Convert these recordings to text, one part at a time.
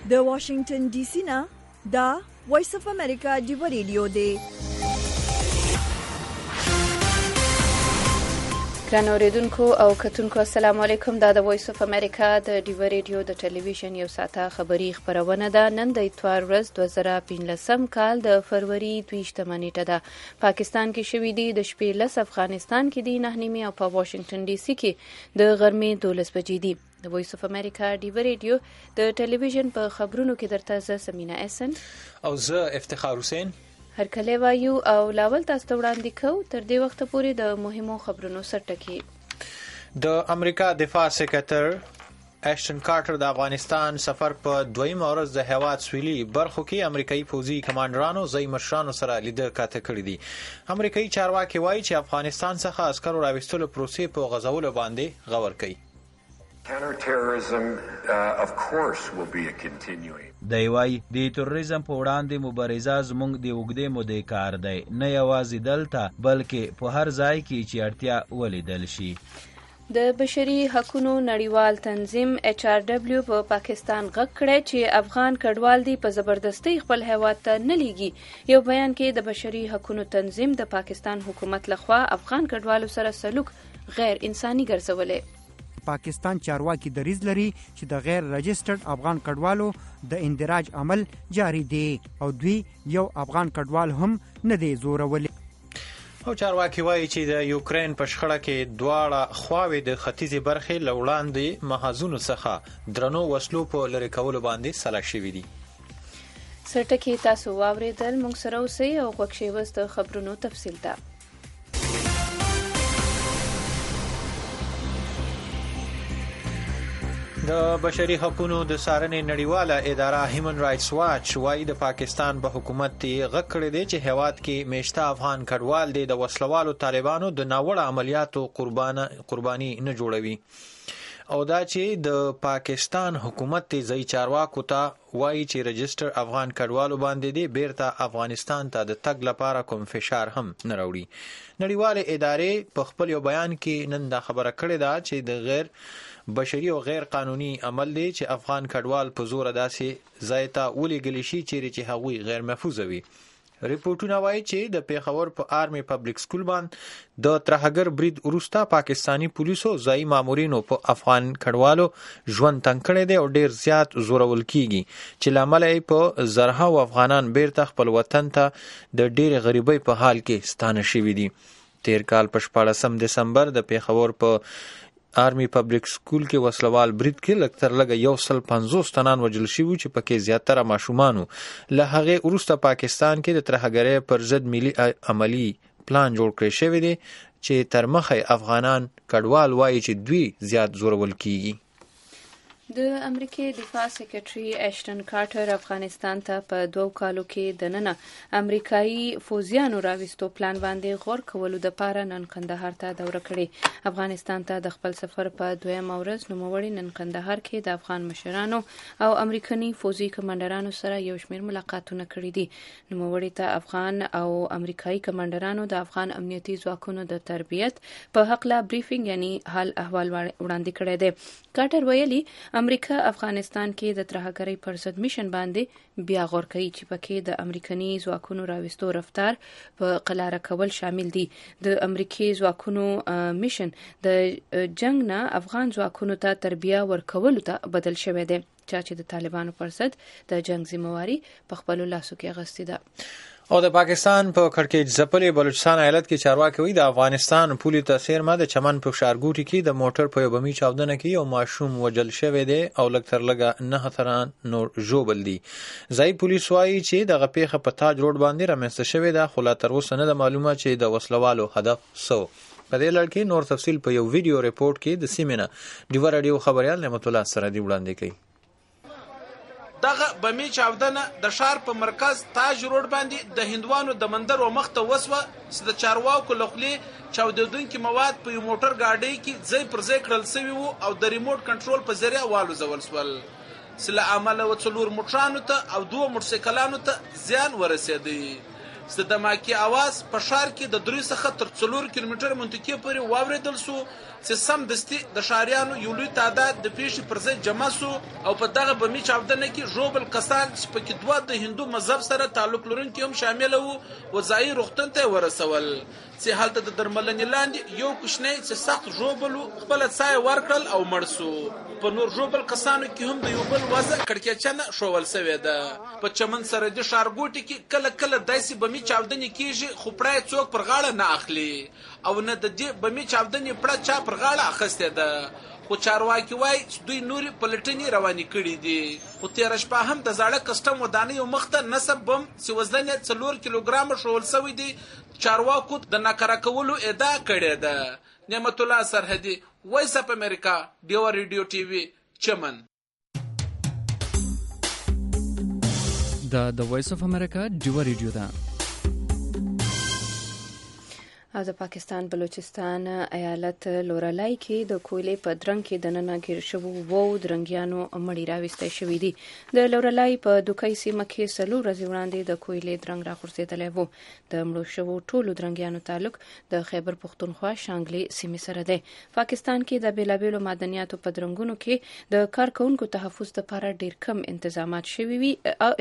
د واشنگټن ډي سي نه دا وایس اف امریکا ډیو ریډیو دی. ګران اوریدونکو او کتونکو السلام علیکم. دا د وایس اف امریکا د ډیو ریډیو د ټلویزیون یو ساعته خبری خبرونه ده. نن د اتوار ورځ 2015 کال د فروری 22 نیټه ده. پاکستان کې شوې دي د شپې 10، افغانستان کې دي 9 او په واشنگټن ډي سي کې د غرمې 12 بجې دي. د وایس اف امریکا ډیو ریډیو د ټلویزیون په خبرونو کې درته زه سمینا احسن او زه افتخار حسین هرکله وایو او لاول تاسو ته وړاندې کوو. تر دې وخت پورې د مهمو خبرونو سرټکی. د امریکا دفاع سکرټر اشټن کارټر د افغانستان سفر په دویمه ورځ د هیواد سویلي برخو کې امریکایي پوځي کمانډرانو ځای مشرانو سره لیدل کاته کړی دي. امریکایي چارواکي وایي چې افغانستان څخه عسکرو راوستلو پروسې په غزولو باندې غور کوي. Counterterrorism, of course, will be a continuing. دی وای د تروریزم په وړاندې مبارزه زموږ د اوږدې مودې کار دی، نه یوازې دلته بلکې په هر ځای کې چې اړتیا ولیدل شي. د بشري حقوقو نړیوال تنظیم HRW په پاکستان غږ کړی چې افغان کډوال دي په زبردستۍ خپل هیواد ته نه لیږي. یو بیان کې د بشري حقوقو تنظیم د پاکستان حکومت لخوا افغان کډوالو سره سلوک غیر انساني ګرځولې. پاکستان چارواکي دریځ لري چې د غیر رجسټرډ افغان کډوالو د اندراج عمل جاری دی او دوی یو افغان کډوال هم نه دی زورولي. او چارواکي وایي چې د یوکرين په شخړه کې دواړه خواوې د ختیځي برخې له وړاندې محاذونو څخه درنو وسلو په لرې کولو باندې سلا شوي دي. سرټکی تاسو واوریدل. موږ سره اوسئ او غوږ شئ اوس د خبرونو تفصیل ته. د بشري حقوقو د څارنې نړیواله اداره هیومن رائټس واچ وايي د پاکستان په حکومت ته غږ کړی دی چې هیواد کې میشته افغان کډوال دي د وسلوالو طالبانو د ناوړه عملیاتو قرباني نه جوړوي او دا چې د پاکستان حکومت ته ځای چارواکو ته وایي چې رجسټر افغان کډوالو باندې دی بیرته افغانستان ته د تګ لپاره کوم فشار هم نه راوړي. نړیواله ادارې په خپل یو بیان کې نن دا خبره کړې ده چې د غیر بشري او غیر قانوني عمل دی چې افغان کډوال په زور داسې ځای ته ولېږل شي چې هغوی غیر محفوظ وي. ریپورتونه وایي چې د پیښور په آرمي پبلک سکول باندې د ترهګر برید وروسته پاکستانی پولیسو ځایي مامورینو په افغان کډوالو ژوند تنګ کړی دی او ډیر زیات زورول کیږي چې لامل یې په زرهاو افغانان بیرته خپل وطن ته د ډیر غریبۍ په حال کې ستانه شوي دي. تیر کال په 14 دسمبر د پیښور په آرمي پبلک سکول کې وسلوال برید کې لږ تر لږه 150 تنان وژل شوي چې پکې زیاتره ماشومانو. له هغې وروسته پاکستان کې د ترهګرۍ پر ضد ملي عملی پلان جوړ کړی شوی دی چې تر مخه افغانان کډوال وایي چې دوی زیات زورول کیږي. د امریکای دفاع سکرټري اشټن کارټر افغانستان ته په 2 کالو کې د ننه امریکایي فوجیانو راوستو پلان باندې غور کولو د پاره نن کندهار ته دوره کړې. افغانستان ته د خپل سفر په دویمه ورځ نوموړي نن کندهار کې د افغان مشرانو او امریکایي فوجي کمانډرانو سره یو شمېر ملاقاتونه کړي دي. نوموړي ته افغان او امریکایي کمانډرانو د افغان امنیتي ځواکونو د تربیت په حق لا بریفینګ یعنی حال احوال وړاندې کړی دی. کارټر ویلي امریکا افغانستان کې د ترهګرۍ پر ضد میشن باندې بیا غور کوي چې پکې د امریکایي ځواکونو راوستو رفتار په قلاره کول شامل دي. د امریکایي ځواکونو میشن د جنگ نه افغان ځواکونو ته تربیه ورکولو ته بدل شوی دی چې د طالبانو پر ضد د جنگ ذمہواری په خپل لاسو کې اخیستې ده. او د پاکستان په کړکېچ ځپلې بلوچستان ایالت کې چارواکي وایي د افغانستان پولي تاثیر ما د چمن په ښارګوټي کې د موټر په یو بمي چاودنه کې یو ماشوم وژل شوی دی او لږ تر لږه 9 تنان نور ژوبل دي. ځایي پولیس وایي چې دغه پیښه په تاج روډ باندې رامنځته شوې ده خو لا تر اوسه نه ده معلومه چې د وسلوالو هدف څه و. په دې لړ کې نور تفصیل په یو ویډیو ریپورت کې د سیمې نه ډیو راډیو خبريال نعمت الله سره دی وړاندې کوي. دغه بمی چاودنه د ښار په مرکز تاج روډ باندې د هندوانو د مندر و مخته وسوه چې د چارواکو له خولې چاودېدونکي مواد په یو موټر ګاډۍ کې ځای پر ځای کړل سوي وو او د ریموټ کنټرول په ذریعه والوځول سول چې له امله 4 موټرانو ته او 2 موټرسایکلانو ته زیان ورسېدی. چې د دماکي आवाज په ښار کې د 3 څخه تر 4 کیلومتر منطقې پورې واوریدل سو چې سم دستي د ښاریانو یو لوی تعداد د پیښې پر ځای جمع سو او په دغه بمي چاودنه کې ژوبل کسان چې په کې دوه د هندو مذهب سره تعلق لرونکي هم شامل وو وځایي روغتون ته ورسول چې هلته د درملنې لاندې یو کوچنی چې سخت ژوبل خپل ځای ورکړل او مړ سو په نور ژوبل کسانو کې هم د یو بل وضع کړکېچنه شوول سوې ده په چمن سره د ښارګوټي کې کله کله داسې بمي چاودنې کیږي خو پرای څوک پر غاړه نه اخلي او نه د دې بمي چاودنې پړه چا پر غاړه اخیستې ده خو چارواکي وایي چې دوی نورې پلټنې روانې کړي دي خو تېره شپه هم د زاړه کسټم ودانیو مخته نصب بم چې وزن یې 4 کیلوګرامه ښوول سوی دی چارواکو د ناکاره کولو ادعا کړې ده نعمت الله سرحدي وایس اف امریکا ډیوا ریډیو ټي وي چمن د وایس اف امریکا ډیوا ریډیو ده او د پاکستان بلوچستان ایالت لورلای کې د کویلې په درنګ کې د ننه ګیر شوو وو درنګیانو مړی راوستای شوې دي د لورلای په دوکۍ سیمه کې سلو ورځې وړاندې د کویلې درنګ راخورځېدلی وو د مړو شوو ټولو درنګیانو تعلق د خیبر پختونخوا شانګلې سیمې سره دی پاکستان کې د بیلابیلو معدنیاتو په درنګونو کې د کارکونکو تحفظ لپاره ډیر کم انتظامات شوي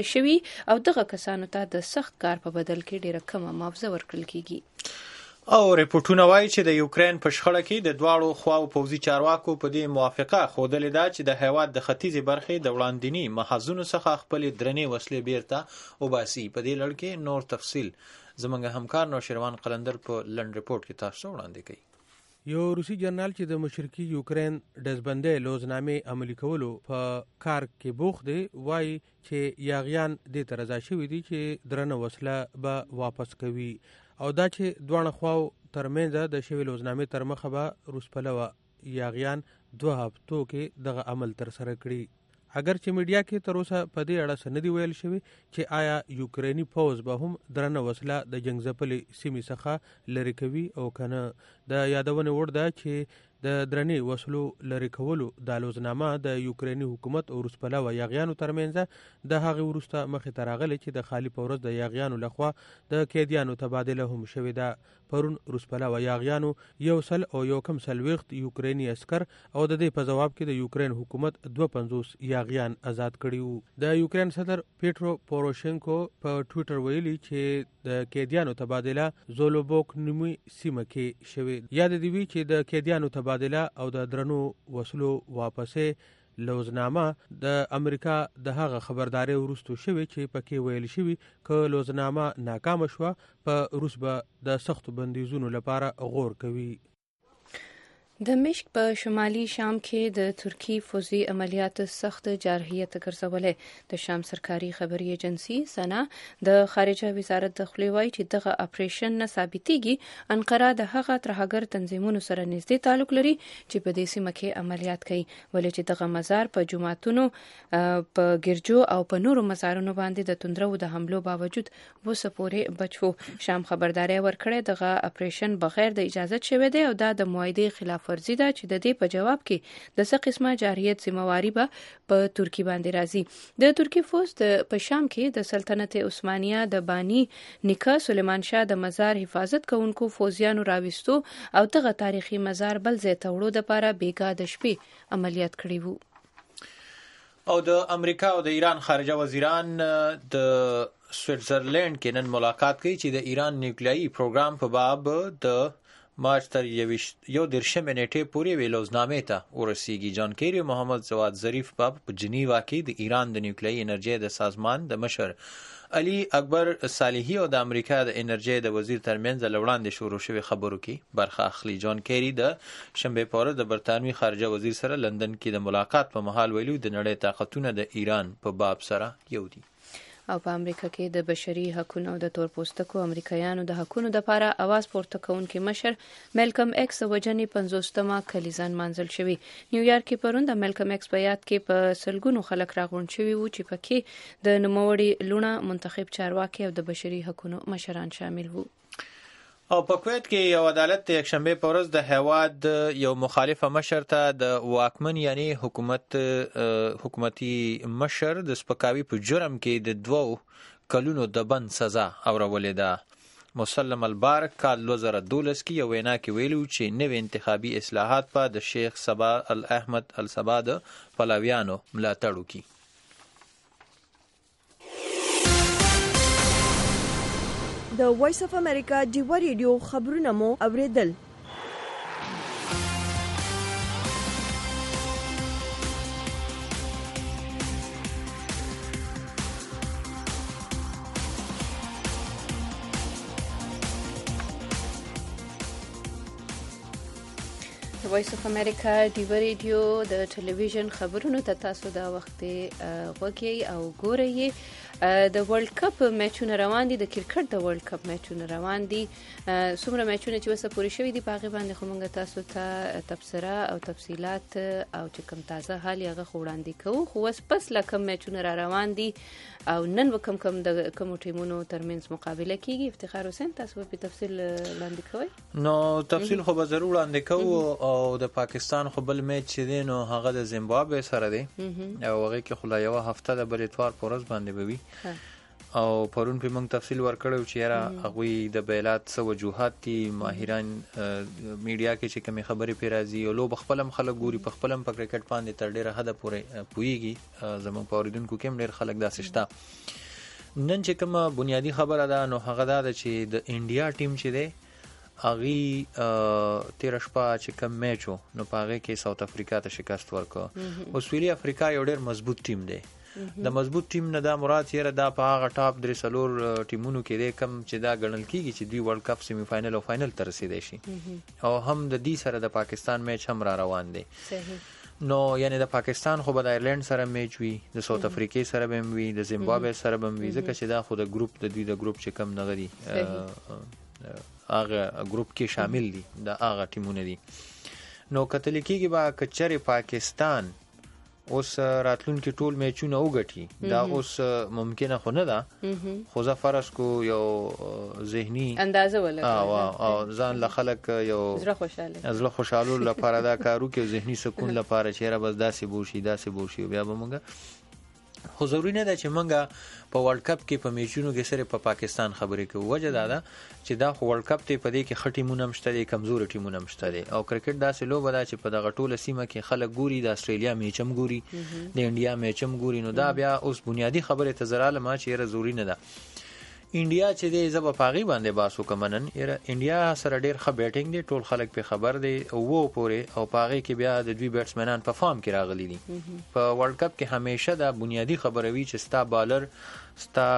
او دغه کسانو ته د سخت کار په بدل کې ډیره کمه معاوضه ورکړل کیږي او ریپورتونه وایي چې د یوکرين په شخړه کې د دواړو خواو پوځي چارواکو په دې موافقه خوده ده چې د هیواد د ختیځي برخې د وړاندینی محاذونو څخه خپل درنې وسلې بیرته وباسي په دې لړ کې نور تفصیل زموږ همکار نوشروان قلندر په لند ریپورت کې تاسو وړاندې کوي یو روسي جنرال چې د مشرقي یوکرين دزبندې لوزنامې عملي کولو په کار کې بوخت دی وایي چې یاغیان د ترزا شوی دي چې درنه وسله به واپس کوي او دا چې دوه خواو ترمنځ د شوی لوزنامې تر مخه به روس پلوه یاغیان 2 هفتو کې دغه عمل تر سره کړی اگر چې میډیا کې تر اوسه په دې اړه سندې ویل شوی چې آیا یوکرینی فوز به هم درنه وسله د جنگ ځپلې سیمې څخه لری کوي او کنه د یادونه وړ ده چې د درنې وسلو لری کولو د لوزنامه د یوکرینی حکومت او روس پلوه یاغیانو ترمنځ د هغه ورسته مخه تراغله چې د خالی پورز د یاغیانو لخوا د قیدیانو تبادله هم شوې ده پرون روس پلوه یاغیانو یو سل او یو کم سلويخت یوکرینی عسكر او د دې په جواب کې د یوکرين حکومت 250 یاغیان آزاد کړیو د یوکرين صدر پیټرو پوروشنکو په ټوئیټر ویلي چې د قیدیانو تبادله زولوبوک نیمه سیمه کې شوې یاد دی چې د قیدیانو تبادله او د درنو وسلو واپسې لوزنامه د امریکا د هغه خبرداري ورستو شوی چې پکې ویل شوی ک لوزنامه ناکام شوه په روس به د سخت بندیزونو لپاره غور کوي د مشک په شمالي شام کې د ترکی فوزي عملیات سخت جارحیت ګرځولې د شام سرکاري خبري ایجنسی سنا د خارجه وزارت داخلي وایي چې دغه اپریشن نه ثابتېږي انقره د هغه ترهګر تنظیمونو سره نږدې تعلق لري چې په دې سیمه کې عملیات کوي ولې چې دغه مزار په جمعتونو په ګرجو او په نورو مزارونو باندې د توندرو د حملو باوجود وسپورې بچو شام خبرداري ورکړې دغه اپریشن بغیر د اجازه شوی دی او دا د معاهده خلاف ورزي ده چې د دې په جواب کې د څه قسمه جارحیت ذمہواری به په ترکی باندې راځي د ترکی فوج په شام کې د سلطنت عثمانیه د بانی نیکه سلیمان شاه د مزار حفاظت کوونکو فوجیانو راوستو او دغه تاریخي مزار بل ځای ته وړو لپاره بیګا د شپې عملیات کړی وو او د امریکا او د ایران خارجه وزیران د سویټزرلند کې نن ملاقات کوي چې د ایران نیوکلیایي پروګرام په باب د مارچ تر 11 نیټې پورې ویلوزنامې ته ورسیږي جان کیری محمد جواد ظریف په جنیوا کې د ایران د نیوکلیایي انرژي د سازمان د مشر علي اکبر صالحي او د امریکا د انرژي د وزیر ترمنځ لوړاندې شروع شوی خبرو کې برخه اخلي جان کیری د شنبه په ورځ د برتانوي خارجه وزیر سره لندن کې د ملاقات په محل ویلو د نړۍ طاقتونه د ایران په باب سره یو دي او په امریکا کې د بشري حقوقو او د تور پوستکو امریکایانو د حقوقو لپاره आवाज پورته کوونکي مشر ملکم ایکس وجنې 50مه کلیزان منځل شوی نیویارک کې پرون د ملکم ایکس په یاد کې په سلګونو خلک راغونډ شوي وو چې پکې د نوموړي لونه منتخب چارواکي او د بشري حقوقو مشران شامل وو او په کویت کې یو عدالت د یکشنبه په ورځ د هواد یو مخالفه مشر ته د واکمن یعنی حکومتي مشر د سپکاوي په جرم کې د 2 کلونو د بند سزا اورولې ده. مسلم البارک کال 2012 کې یو وینا کې ویلو چې نوې انتخابي اصلاحات په د شیخ صبا الاحمد الصبا د پلاویانو ملاتړ وکړي. د وایس اف امریکا ډیوا ریډیو خبرونه مو اوریدل. وایس اف امریکا ډیوا ریډیو د ټلویزیون خبرونو ته تاسو دا وخت غوږی او ګورئ. د ورلد کپ میچونه روان دي، د کرکټ د ورلد کپ میچونه روان دي. څومره میچونه چې وسه پوره شوي دي په هغې باندې خو موږ تاسو ته تبصره او تفصیلات او چې کوم تازه حال یې هغه خو وړاندې کوو. خو اوس پس له کوم میچونه را روان دي او نن به کوم د کومو ټیمونو ترمنځ مقابله کیږي، افتخار حسین تاسو په تفصیل وړاندې کوئ؟ نو تفصیل خو به ضرور وړاندې کوو. او د پاکستان خو بل میچ چې دی نو هغه د زیمبابوې سره دی او هغې کې خو لا یوه هفته د بل اتوار په ورځ باندې به وي. او پرون په موږ تفصیل ورکړو چې یاره هغوی د بیلات څه وجوهات دي، ماهران میډیا کې چې کومې خبرې پرې راځي او لوبه خپل هم خلک ګوري، په خپل هم په کرکټ باندې تر ډېره حده پورې پوهېږي. زموږ په اورېدونکو کې هم ډېر خلک داسې شته. نن چې کومه بنیادي خبره ده نو هغه دا ده چې د انډیا ټیم چې دی هغې تېره شپه چې کوم میچ و نو په هغې کې ساوت افریقا ته شکست ورکړه. او سویلي افریقا یو ډېر مضبوط ټیم دی. د مضبوط ټیم نه دا مراد یاره دا په هغه ټاپ 3-4 ټیمونو کې دی کم چې دا ګڼل کېږي چې دوی ورلد کپ سیمی فاینل او فاینل ته رسیدی شي. او هم د دې سره د پاکستان میچ هم را روان دی. نو یعنی د پاکستان خو به د ایرلند سره میچ وي، د ساوت افریقې سره به هم وي، د زیمبابوې سره به هم وي، ځکه چې دا خو د ګروپ د دوی د ګروپ چې کم نغه دي هغه ګروپ کې شامل دي، د هغه ټیمونه دي. نو کتل کېږي به که چېرې پاکستان اوس راتلونکي ټول میچونه وګټي، دا اوس ممکنه خو نه ده، خو زه فرض کو یو ذهني اندازه ولګوي او ځان له خلک یو زړه خوشحالو لپاره دا کار وکړي او ذهني سکون لپاره چې یاره بس داسې بوشي داسې بوشي. بیا به موږ خو ضروري نه ده چې موږ په ورلد کپ کې په میچونو کې صرف په پاکستان خبرې کوو. وجه دا ده چې دا خو ورلد کپ دی، په دې کې ښه ټیمونه هم شته دي، کمزوري ټیمونه هم شته دي. او کرکټ داسې لوبه ده چې په دغه ټوله سیمه کې خلک ګوري، د استرالیا میچ هم ګوري، د انډیا میچ هم ګوري. نو دا بیا اوس بنیادي خبرې ته زه رالم چې یاره ضروري نه ده. انډیا چې دی زه به په هغې باندې بحث وکړم نن. یاره انډیا سره ډېر ښه بیټینګ دی، ټول خلک پې خبر دی اوو پورې. او په هغې کې بیا د دوی بیټسمنان په فارم کې راغلي دي. په ورلد کپ کې همیشه دا بنیادي خبره وي چې ستا بالر ستا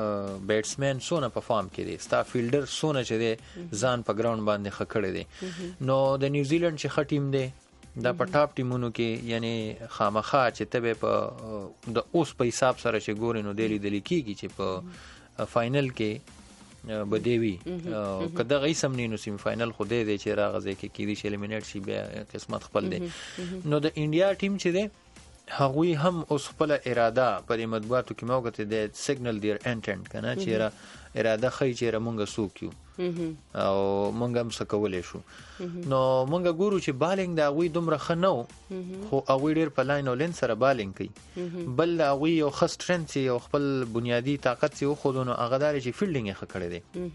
بیټسمن څونه په فارم کې دی، ستا فیلډر څونه چې دی ځان په ګراوند باندې ښه کړی دی. نو د نیوزیلند چې ښه ټیم دی دا په ټاپ ټیمونو کې یعنی خامخا چې ته به په د اوس په حساب سره چې ګورې نو دی لیدلی کېږي چې په فاینل کې به دی وي. که دغه هیڅ هم نه نو سیمی فاینل خو دی چې راغځی کې کېدی شي الیمینیټ شي، بیا قسمت خپل دی. نو د انډیا ټیم چې دی هغوی هم اوس خپله اراده په دې مطبوعاتو کې ما وکتې د سیګنل دیر انټنټ که نه چې اراده ښایي چې مونږ څوک یو او مونږ هم څه کولی شو. نو مونږ ګورو چې بالینګ د هغوی دومره ښه نه و، خو هغوی ډېر په لاین او لین سره بالینګ کوي. بل د هغوی یو ښه سټرنث یې او خپل بنیادي طاقت یې وښودو نو هغه دا دی چې فیلډینګ یې ښه کړی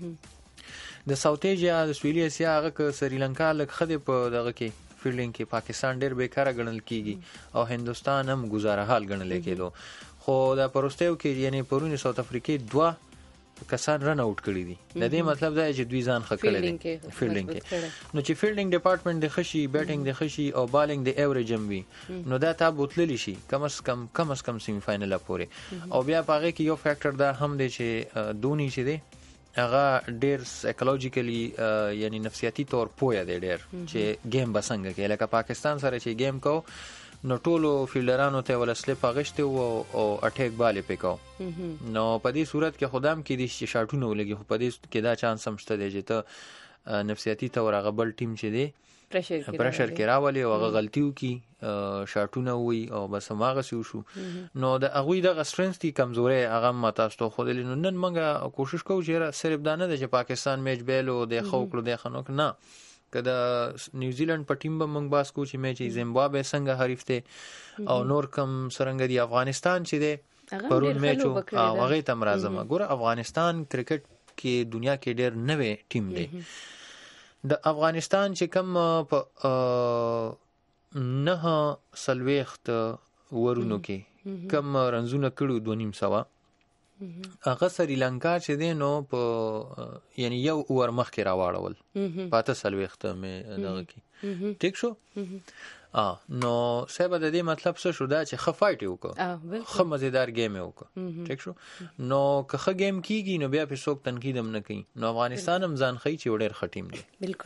دی. د ساوت ایشیا د سویلي اسیا هغه که سریلنکا لږ ښه دی په دغه کې فیلډینګ کې، پاکستان ډېر بیکاره ګڼل کېږي او هندوستان هم ګزاره حال ګڼلی کېدو. خو دا په وروستیو کې یعنې پرون ساوت افریقې 2 کسان رن اوټ کړي دي. د دې مطلب دا چې دوی ځان ښه کړی دی فیلډینګ کې. نو چې فیلډینګ ډپارټمنټ د ښه شي، بیټینګ د ښه شي او بالینګ د ایوریج هم وي نو دا تا بوتللی شي کم از کم سیمی فاینل پورې. او بیا په هغې کې یو فیکټر دا هم دی چې دونی چې دی هغه ډېر سایکولوژیکلی یعنی نفسیاتي طور پوهه دی ډېر چې گیم به څنګه کوي. لکه پاکستان سره چې گیم کو نو ټولو فیلډرانو ته ول سلیپ اغشته او اٹیک بالې پکاو. نو په دې صورت کې خدام کې دي چې شاټونه ولګي، خو په دې کې دا چانس هم شته دی چې ته نفسیاتي طور هغه بل ټیم چې دی پرشر کې راولي او هغه غلطي وکړي، شاټونه وي او بس هماغسې وشو. نو د هغوی دغه سټرنث دي کمزورۍ هغه هم ما تاسو ته وښودلې. نو نن موږ کوشش کوو چې صرف دا نه ده چې پاکستان میچ بیل او دی ښه وکړو دی ښه نه وکړو، نه که د نیوزیلند په ټیم به موږ بحث کوو چې میچ زیمبابوې څنګه حریف دی او نور کم څرنګه دي. افغانستان چې دی پرون میچ او هغه تم راځم. ګوره افغانستان کرکټ کې دنیا کې ډېر نوې ټیم دی. د افغانستان چې کوم په 9 سلويخت ورونو کې کم رنزونه کړو 2.5 هغه سریلانکا چې دی نو په یعنی یو اور مخ کې راوړول پاته سلويخت مې دغه کې ټیک شو. نو سبا د دې مطلب څه شو دا چې خفایټ وکړه خو مزیدار گیم وکړه ټیک شو. نو که خ گیم کیږي نو بیا په څوک تنقید هم نه کوي. نو افغانستان هم ځان خي چې ډېر خټیم دی. بالکل.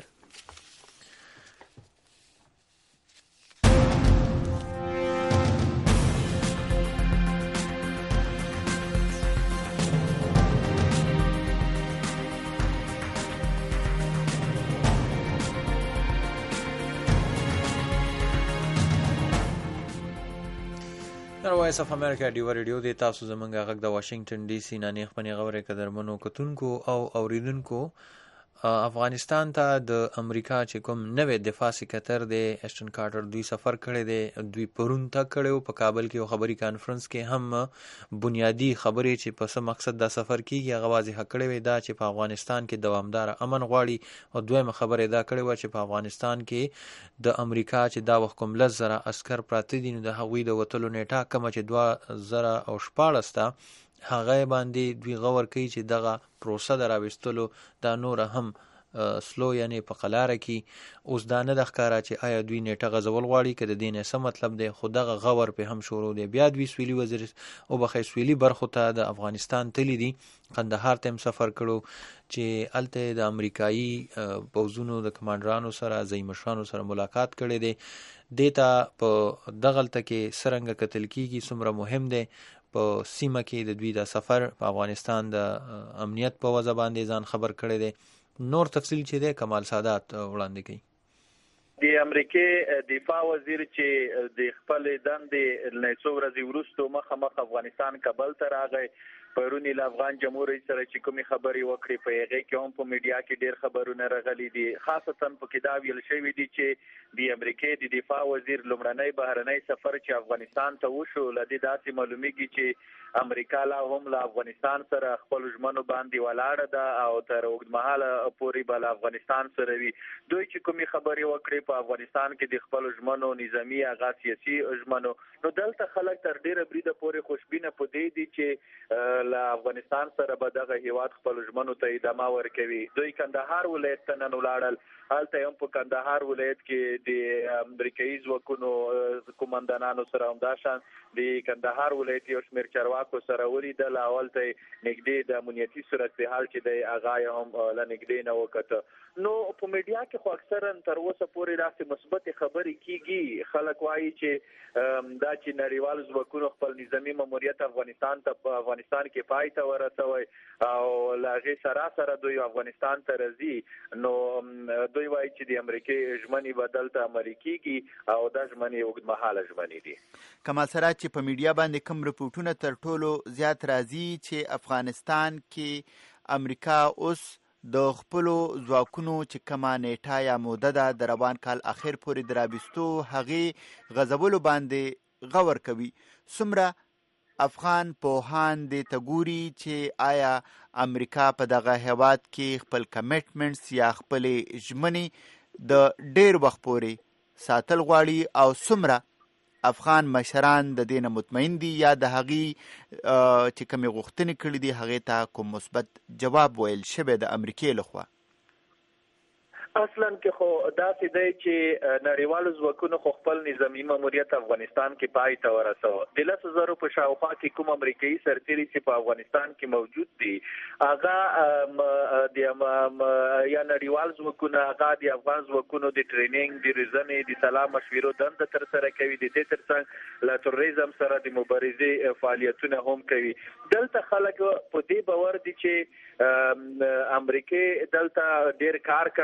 وایس اف امریکا ډیو ریډیو دی. تاسو زمونږ غږ د واشنگټن ډي سي نه نیغ پنی غوړې قدرمنو کتونکو او اوریدونکو. افغانستان ته د امریکا چې کوم نوې دفاع سکرټر دی اشټن کارټر دوی سفر کړی دی. دوی پرون ته کړو په کابل کې یو خبري کانفرنس کې هم بنیادی خبرې چې په څه مقصد دا سفر کیږي هغه واضح کړی وي دا چې په افغانستان کې دوامدار امن غواړي. او دویمه خبره دا کړې و چې په افغانستان کې د امریکا چې دا وخت کوم 10,000 عسكر پراته دي نو د هغوی د وتلو نیټه کوم چې 2014 تا هغه باندې دوی غور کوي چې دغه پروسه دراوستلو دا نور هم سلو یعنی په قلاره کې اوس دا نه د ښکارا چې آیا دوی نیټه غزول غواړي که د دې نه څه مطلب دی. خو دغه غور په هم شروع دی. بیا دوی سویلي وزیر او بخې سویلي برخو ته د افغانستان تللی دي. قندهار ته سفر کړو چې الته د امریکایي پوځونو د کمانډرانو سره ځایمشانو سره ملاقات کړي دي. دیتا په دغلته کې سرنګ قتل کیږي څومره مهم دی په سیمه کې د دوی د سفر په افغانستان د امنیت په وجه باندې ځان خبر کړي دي. نور تفصیل چې دی کمال سادات وړاندې کوي. د امریکای دفاع وزیر چې د خپل دندې نه څو ورځې وروسته مخامخ افغانستان کابل ته راغی. پرونی له افغان جمهوریت سره چې کومې خبرې وکړې په هغه کې هم په میډیا کې ډېر خبرونه راغلي دي. خاصتا په کتاب ویل شوی دي چې د امریکای د دفاع وزیر لومړنی بهرنی سفر چې افغانستان ته وشو لدې داسې معلومیږي چې امریکا لا هم له افغانستان سره خپل ژمنو باندې ولاړه ده او تر اوږدمهاله پورې به له افغانستان سره وي. دوی چې کومې خبرې وکړې په افغانستان کې د خپل ژمنو نظامی هغه سیاسي ژمنو نو دلته خلک تر ډېره بریده پورې خوشبینه په دې دي چې له افغانستان سره به دغه هیواد خپل ژمنو ته ادامه ورکوي. دوی کندهار ولایت ته نن ولاړل. هلته هم په کندهار ولایت کې د امریکایي ځواکونو قومندانانو سره همداشان د کندهار ولایت یو شمېر چارواکو سره ولیدل. هلته نږدې د امنیتي صورتحال چې دی هغه هم له نږدې نه وکته. نو په میډیا کې خو اکثرا تر اوسه پورې داسې مثبت خبرې کیږي. خلک وایي چې دا چې نړیوال ځواکونو خپل نظامی ماموریت افغانستان کې پای ته ورسوي او له هغې سره دوی افغانستان ته راځي. نو دوی وایي چې د امریکای ژمنې به دلته عملي کیږي او دا ژمنې اوږدمهاله ژمنې دي. کمال سرات چې په میډیا باندې کوم رپورټونه تر ټولو زیات راځي چې افغانستان کې امریکا اوس د خپلو ځواکونو چې کومه نیټه یا موده ده د روان کال اخر پورې د رابستو هغې غځولو باندې غور کوي. څومره افغان پوهان دې ته ګوري چې آیا امریکا په دغه هیواد کې خپل کمیټمنټس یا خپلې ژمنې د ډېر وخت پورې ساتل غواړي او څومره افغان مشران د دې نه مطمئن دي یا د هغې چې کومې غوښتنې کړي دي هغې ته کوم مثبت جواب ویل شوی د امریکې لخوا؟ اصلا کې خو داسې دی چې نړیوالو ځواکونو خو خپل نظامي ماموریت افغانستان کې پای ته ورسوه. د 10,000 په شاوخوا کې کوم امریکایي سرتیري چې په افغانستان کې موجود دي هغه یا نړیوال ځواکونه هغه د افغان ځواکونو د ټریننګ د روزنې د سلا مشورو دنده ترسره کوي. د دې ترڅنګ له تروریزم سره د مبارزې فعالیتونه هم کوي. دلته خلک په دې باور دي چې امریکای دلته ډېر کار کړی دی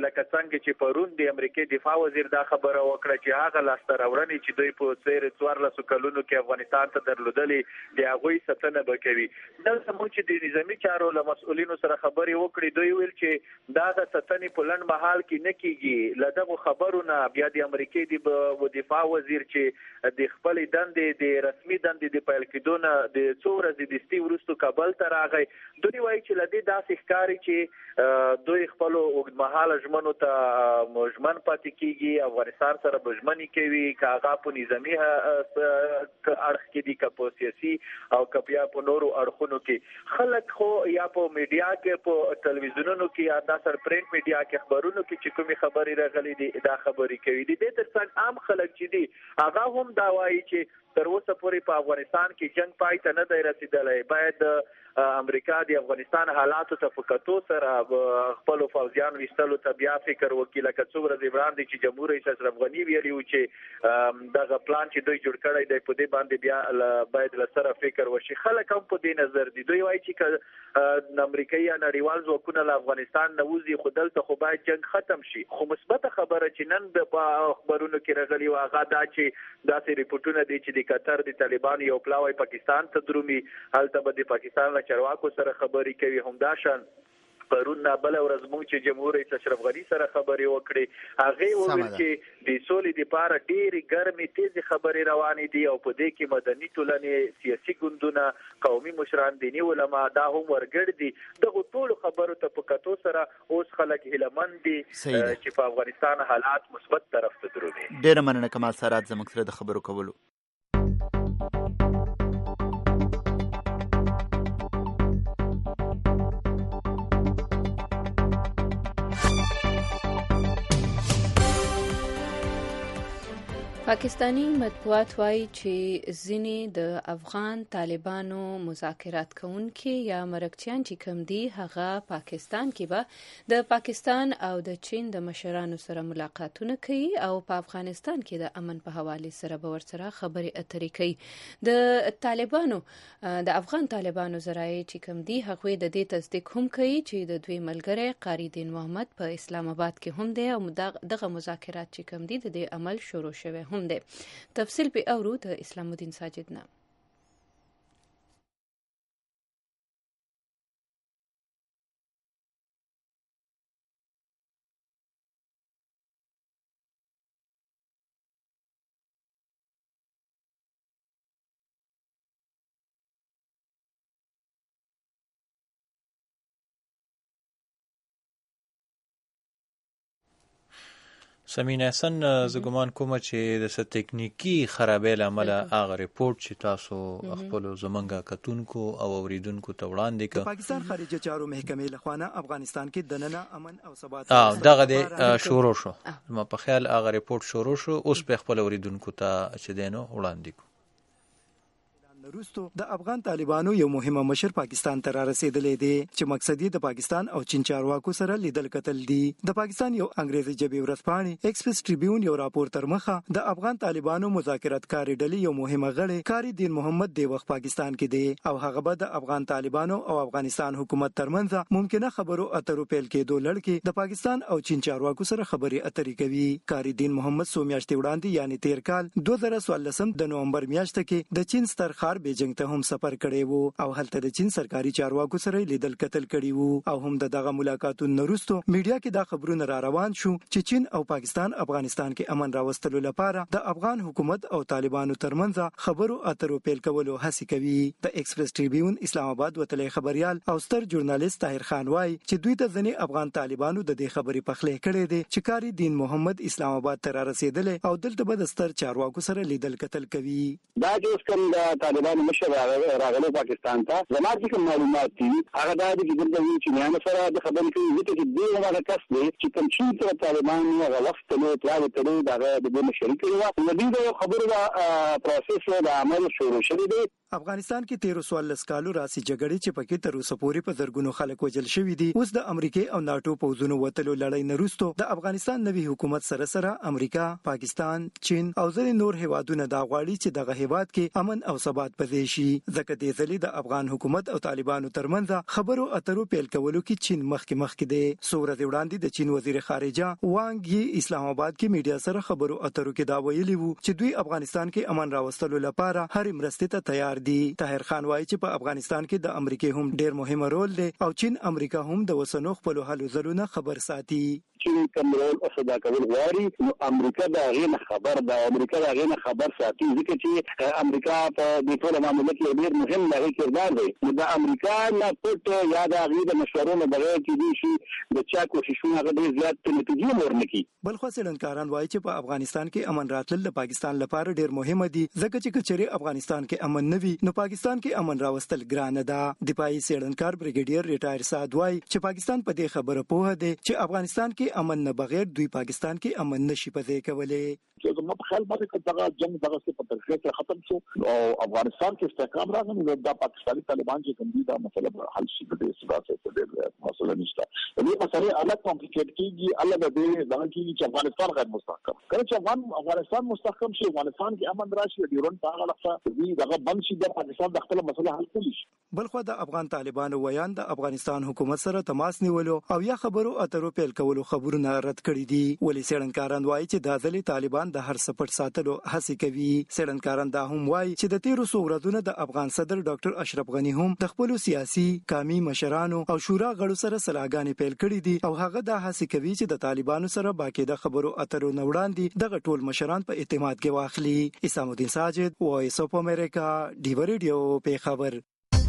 لکه څنګه چې پرون د امریکای دفاع وزیر دا خبره وکړه چې هغه لاسته راوړنې چې دوی په تیر 14 کلونو کې افغانستان ته درلودلې د هغوی ستنه به کوي. دلته موږ چې د نظامي چارو له مسؤلینو سره خبرې وکړې دوی ویل چې دا د ستنې په لنډ مهال کې نه کیږي. له دغه خبرونه بیا د امریکای د دفاع وزیر چې د خپل دندې د رسمي دندې د پیل کېدو نه د څو ورځې دستي وروسته کابل ته راغی. دوی وایي چې له دې داسې ښکاري چې دوی خپل اوږدمهاله ژمنو ته ژمن پاتې کیږي، افغانستان سره به ژمنې کوي، که هغه په نظامي اړخ کې دي که په سیاسي او که بیا په نورو اړخونو کې. خلک خو یا په میډیا کې په تلویزیونونو کې یا د سر پرنټ میډیا کې خبرونو کې چې کومې خبرې راغلي دي دا خبرې کوي. د دې ترڅنګ عام خلک چې دي هغه هم دا وایي چې تر اوسه پورې په افغانستان کې جنگ پای ته نه دی رسیدلی. باید امریکا د افغانستان حالاتو ته په کتو سره خپل فوجیان ویستلو ته بیا فکر وکړي. لکه څو ورځې وړاندې چې جمهور رئیس اشرف غني ویلي و چې دغه پلان چې دوی جوړ کړی دی په دې باندې بیا باید له سره فکر وشي. خلک هم په دې نظر دي. دوی وایي چې که امریکایي یا نړیوال ځواکونه له افغانستان نه وځي خو دلته خو باید جنگ ختم شي. خو مثبته خبره چې نن په خبرونو کې راغلي و هغه دا چې داسې ریپورټونه دي چې د قطر د طالبانو یو پلاوی پاکستان ته درومي، هلته به د پاکستان له چارواکو سره خبرې کوي. همداشان پرون بل ورځ موږ چې جمهور رئیس اشرف غني سره خبرې وکړې هغه وویل چې د سولې لپاره ډېری ګرمې تیزې خبرې روانې دي او په دې کې مدني ټولنې، سیاسي ګوندونه، قومي مشران، دیني علما دا هم ورګړ دي. دغه ټولو خبرو ته په کتو سره اوس خلک هیلهمند دي چې په افغانستان حالات مثبت طرف ته درومي. ډېره مننه کمال سارات زموږ سره د خبرو کولو. پاکستانی مطبوعات وایي چې ځینې د افغان طالبانو مذاکرات کوونکي یا مرکچیان چې کم دي هغه پاکستان کې به د پاکستان او د چین د مشرانو سره ملاقاتونه کوي او په افغانستان کې د امن په حواله سره به ورسره خبرې اترې کوي. د طالبانو د افغان طالبانو ذرایع چې کم دي هغه د دې تصدیق هم کوي چې د دوی ملګری قاری دین محمد په اسلام آباد کې هم دی او دغه مذاکرات چې کم دي د دې عمل شروع شوی هم دی. تفصیل به اورو د اسلام الدین ساجد نه. سمین احسن زه ګمان کوم چې د څه تکنیکی خرابۍ له امله هغه ریپورت چې تاسو خپلو زمونږ کتونکو او اوریدونکو ته وړاندې کړ پاکستان خارجه چارو محکمې لخوا افغانستان کې دننه امن او ثبات دغه د شروع شو. ما په خیال هغه ریپورت شروع شو، اوس په خپل اوریدونکو ته چې دینو وړاندې کو. وروسته د افغان طالبانو یو مهمه مشر پاکستان ته را رسیدلی دی چې مقصد یې د پاکستان او چین چارواکو سره لیدل کتل دي. د پاکستان یو انګریزي ژبې ورځپاڼې ایکسپریس ټریبیون یو راپور تر مخه د افغان طالبانو مذاکرات کاري ډلې یو مهمه غړی قاری دین محمد دی وخت پاکستان کې دی او هغه به د افغان طالبانو او افغانستان حکومت ترمنځ ممکنه خبرو اترو پیل کېدو لړ کې د پاکستان او چین چارواکو سره خبرې اترې کوي. قاری دین محمد سو میاشتې وړاندې یعنی 13 کال 2014 د نومبر میاشت کې د چین ستر ښار بیجنګ ته هم سفر کړی وو او هلته د چین سرکاري چارواکو سره لیدل کتل کړي وو او هم دغه ملاقاتونو وروسته میډیا کې دا خبرونه را روان شو چې چین او پاکستان افغانستان کې امن راوستلو لپاره د افغان حکومت او طالبانو ترمنځ خبرو اترو پیل کولو هڅه کوي. د ایکسپریس ټریبیون اسلام آباد وتلی خبريال او ستر ژورنالیست طاهر خان وایي چې دوی ته ځنې افغان طالبانو د دې خبرې پخلې کړې دي چې قاری دین محمد اسلام آباد ته رسیدلی او دلته به د ستر چارواکو سره لیدل کتل کوي. دا چې کوم د طالبانو مشر راغلو پاکستان ته زما چې کوم معلومات دي هغه دا دي چې د چینیانو سره د خبرې کوي چې دې هغه کس دی چې کوم چې طالبان هغه وخت له پلان ته دا د مشرک وو د دې خبرو دا پروسس د عمل شروع شوی دی افغانستان کې 13 کالو راسي جګړې چې پکې تر اوسه پورې په زرګونو خلک وژل شوي دي. اوس د امریکای او ناتو پوځونو وتلو لړۍ نه وروسته د افغانستان نوي حکومت سره امریکا، پاکستان، چین او ځینې نور هیوادونه دا غواړي چې دغه هیواد کې امن او ثبات پدې شي. ځکه دې ځلې د افغان حکومت او طالبانو ترمنځ خبرو اترو پیل کولو کې چین مخکې دی. څو ورځې وړاندې د چین وزیر خارجه وانګ یي اسلام آباد کې میډیا سره خبرو اترو کې دا ویلي وو چې دوی افغانستان کې امن راوستلو لپاره هر مرستې ته تیار دي. طاهر خان وایي چې په افغانستان کې د امریکای هم ډېر مهم رول دی او چین امریکا هم د وسنو خپل هلو ځلو نه خبر ساتي. چین کوم رول او صدا کول غواړي نو امریکا دا غینه خبر دا امریکا دا غینه خبر ساتي ځکه چې امریکا په دې ټول معاملې کې ډېر مهم لري کردار دی. د امریکا نه پټ یا د غیده مشورونو بغیر کې دي شي د چا کوششونه غوډه زیات نتیجې ورنکي. بل خو سیلانکاران وایي چې په افغانستان کې امن راتلل د پاکستان لپاره ډېر مهم دي ځکه چې کچري افغانستان کې امن نه وي نو پاکستان کې امن راوستل ګران ده. دفاعي سیلانکار بریګیډیر ریټایر سعد وایي چې پاکستان په دې خبره پوهه دی چې افغانستان کې امن نه بغیر دوی پاکستان کې امن نشي پدې کولای. چې زموږ په خیال باندې دغه جنگ دغه څه په ترخه ختم شو او افغانستان کې استحکام راغلی نو د پاکستاني طالبان چې کوم دي دا مسله حل شي د استفاده څخه مسله نشته. دې مسله الګ کمپلیکیټ کیږي الله دې دغه چې افغانستان غیر مستحکم کله چې افغانستان مستحکم شي افغانستان کې امن راشي ډیورن هغه لخوا دې دغه بند شي د پاکستان د خپل مسله حل کړي. بل خو د افغان طالبانو ویان د افغانستان حکومت سره تماس نیولو او یا خبرو اترو پیل کولو خبرونه رد کړي دي. ولې سیلانکاران وایي چې د ځلې طالبان د هر سپټ ساتلو هڅه کوي. سیلانکاران دا هم وایي چې د 13 ورځې د افغان صدر ډاکټر اشرف غنی هم د خپل سیاسي قومي مشرانو او شورا غړو سره سلاګانې پیل کړي دي او هغه دا هڅه کوي چې د طالبانو سره باقاعده خبرو اترو نه وړاندې دغه ټول مشران په اعتماد کې واخلي. اسام الدین ساجد، وایس اف امریکا، ډیو ریډیو په خبر.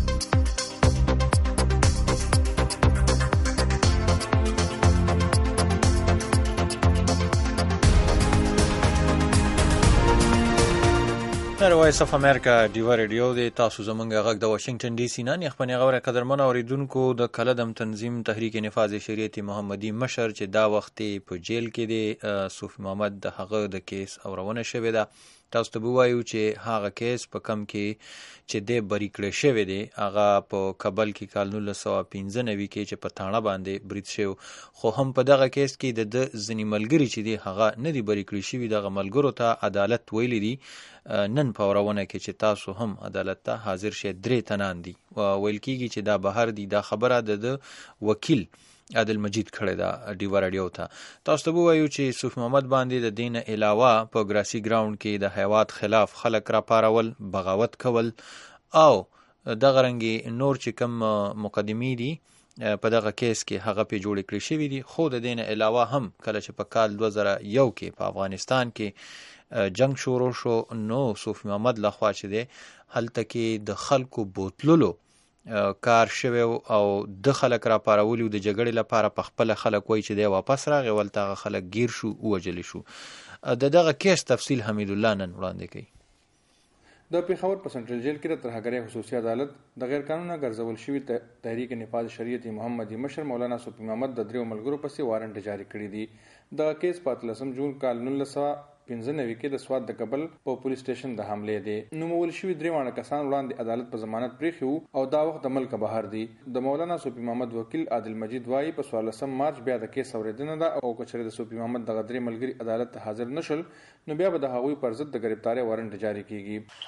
وایس اف امریکا ډیو ریډیو د تاسو زمونږ غږ د واشنگټن ډي سي نه خپل غوړه قدرمن اوریدونکو د کلدم تنظیم تحریک نفاذ شریعت محمدي مشر چې دا وخت په جیل کې دی صوفي محمد د هغه د کیس اورونه شوې ده. تاسو ته وایو چې هغه کیس په کم کې چې د بری کړی شوی دی هغه په کابل کې کال 1995 کې چې په تاڼه باندې برید شو خو هم په دغه کیس کې د ځنی ملګری چې دی هغه نه دی بری کړی شوی دغه ملګرو ته عدالت ویلي دی. نن په اورونه کې چې تاسو هم عدالت ته حاضر شئ 3 تنان دي ویل کېږي چې دا بهر دی. دا خبره د وکیل عادل مجید کړی دا ډیو رادیو ته. تاسو ته وایو چې صوفي محمد باندې د دین علاوه په ګراسي ګراوند کې د حیوات خلاف خلک را پارول، بغاوت کول او دغه رنګي نور چې کوم مقدمې دي په دغه کیس کې هغه په جوړ کړی شوی دي. خو د دین علاوه هم کله چې په کال 2001 کې په افغانستان کې جنگ شروع شو نو صوفي محمد لخوا چې دی هلته کې د خلکو بوتللو کار شوی او د خلک را پارولو د جګړې لپاره په خپل خلک وای چې دی واپس راغی ولته خلک گیر شو او وجل شو. دغه کیس تفصیل حمید الله نن وړاندې کوي. د پیښور په سنټرل جیل کې د ترهګرۍ خصوصي عدالت د غیر قانوني ګرځول شوی تحریک نفاذ شریعت محمدي مشر مولانا صوفي محمد د 3 ملګرو پسې وارنټ جاری کړی دی. د کیس په 13 جون کال 1995 کې د سواد د کابل په پولیس سټیشن د حمله دی. نومول شوی 3 وانه کسان وړاندې عدالت په ضمانت پریښو او دا وخت د ملک بهر دی. د مولانا صوفي محمد وکیل عادل مجید وایي په 14 مارچ بیا د کیس اوریدنه ده او کچره د صوفي محمد د 3 ملګری عدالت ته حاضر نشل نو بیا به د هغوی پر ضد د گرفتاری وارنټ جاری کیږي.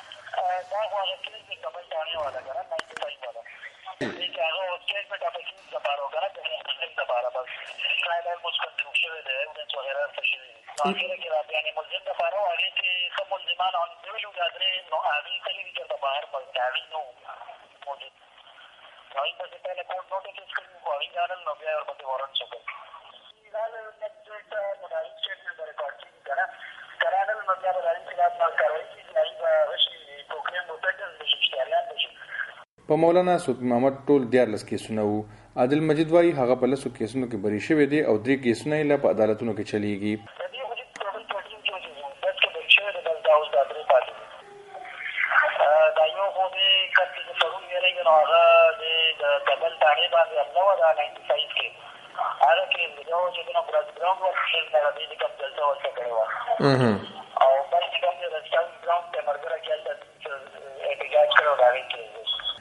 آخر کې را بیان ملزم د فارو هغه چې کوم ملزمان ان دیولو غادرې نو هغه کلی چې د بهر پر تاوی نو موجود نو په دې په کوټ نوټیس کړي خو هغه غانل نو بیا ورته وارنټ شو دا له نتیجه مداري چې د ریکارډ کړي کرانل نو بیا د انصاف نه کاروي چې هغه وشي پروګرام وټل د شریعت د په مولانا صوفي محمد ټول 14 کیسونه وو. عادل مجید وایي هغه په لسو کیسونو کې بری شوی دی او 3 کیسونه یې په عدالتونو کې چلیږي. دا یو خو دې کله چې پرون یې نو هغه د کابل تاریخ باندې الله ودا 95 کې هغه کې یو چې نو پر ګراوند ورته نه دی کوم څه ورته کړو او بل چې کوم د ستاسو ګراوند ته مرګره کې احتجاج کړو دا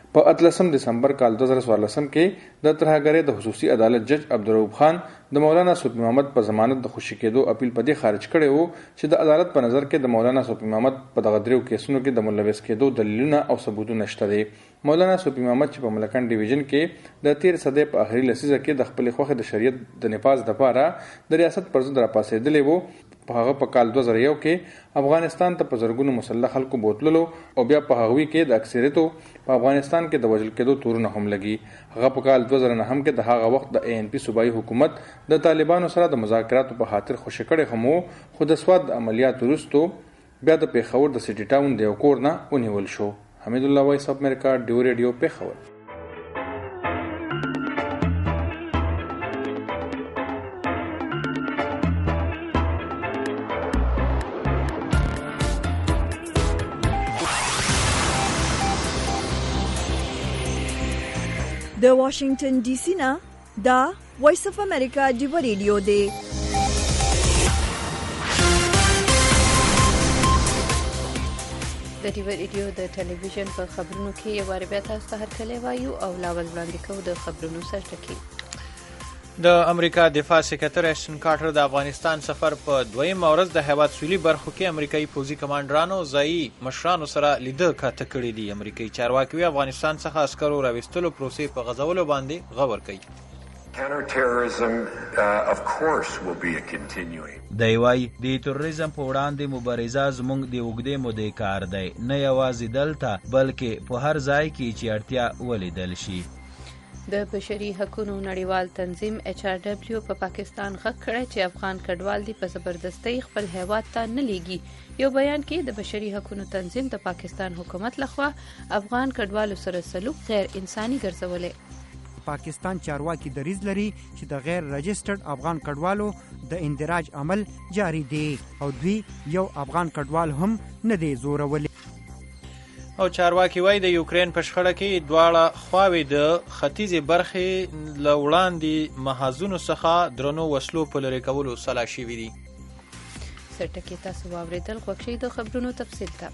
په 18 دسمبر کال 2014 کې د ترهګرۍ د خصوصي عدالت جج عبدالرؤف خان د مولانا صوفي محمد په ضمانت د خوشي کېدو اپیل په دې خارج کړی وو چې د عدالت په نظر کې د مولانا صوفي محمد په دغه دریو کیسونو کې د ملوث کېدو دلیلونه او ثبوتونه شته دي. مولانا صوفي محمد چې په ملکن ډیویژن کې د 13 صدې په اخري لسیزه کې د خپل خوخه د شریعت د نفاذ لپاره د ریاست پر ضد راپاسېدلی وو، په هغه په کال 2001 کې افغانستان ته په زرګونو مسلح خلکو بوتللو او بیا په هغوی کې د اکثریتو په افغانستان کې د وژل کېدو تورونه هم لګي. هغه په کال 2009 کې د هغه وخت د ANP صوبایي حکومت د طالبانو سره د مذاکراتو په خاطر خوشی کړي هم، خو د سواد د عملیات وروسته بیا د پیښور د سټي ټاون د یو کور نه ونیول شو. حمید الله وایس اف امریکا، ډیو ریډیو، پیښور. د واشنگټن ډي سي نه دا وایس اف امریکا ډیو ریډیو دی. د ډیو ریډیو د ټلویزیون په خبرونو کې یو وار بیا تاسو ته هرکلی وایو او لاول وړاندې کوو د خبرونو سرټکي. د امریکا دفاع سکرټر اشټن کارټر د افغانستان سفر په دویم ورځ د هیواد سویلي برخو کې امریکایي پوځي کمانډرانو ځایي مشرانو سره لیده کاته کړي دي. امریکایي چارواکي افغانستان څخه عسکرو راوستلو پروسې په غځولو باندې غور کوي. Counterterrorism, of course, will be a continuing. دی وای د تروریزم په وړاندې مبارزه زموږ د اوږدې مودې کار دی، نه یوازې دلته بلکې په هر ځای کې چې اړتیا ولیدل شي. د بشري حقوقو نړیوال تنظیم HRW په پاکستان غږ کړی چې افغان کډوال دي په زبردستۍ خپل هیواد ته نه لیږي. یو بیان کې د بشري حقوقو تنظیم د پاکستان حکومت لخوا افغان کډوالو سره سلوک غیر انساني ګرځولې. پاکستان چارواکي دریځ لري چې د غیر رجسټرډ افغان کډوالو د اندراج عمل جاری دی او دوی یو افغان کډوال هم نه دی زورولی. او چارواکي وایي د یوکرین په شخړه کې دواړه خواوې د ختیځې برخې له وړاندې محاذونو څخه درنو وسلو په لرې کولو سلا شوي دي. سرټکي تاسو واورېدل، غوږ شئ د خبرونو تفصیل ته.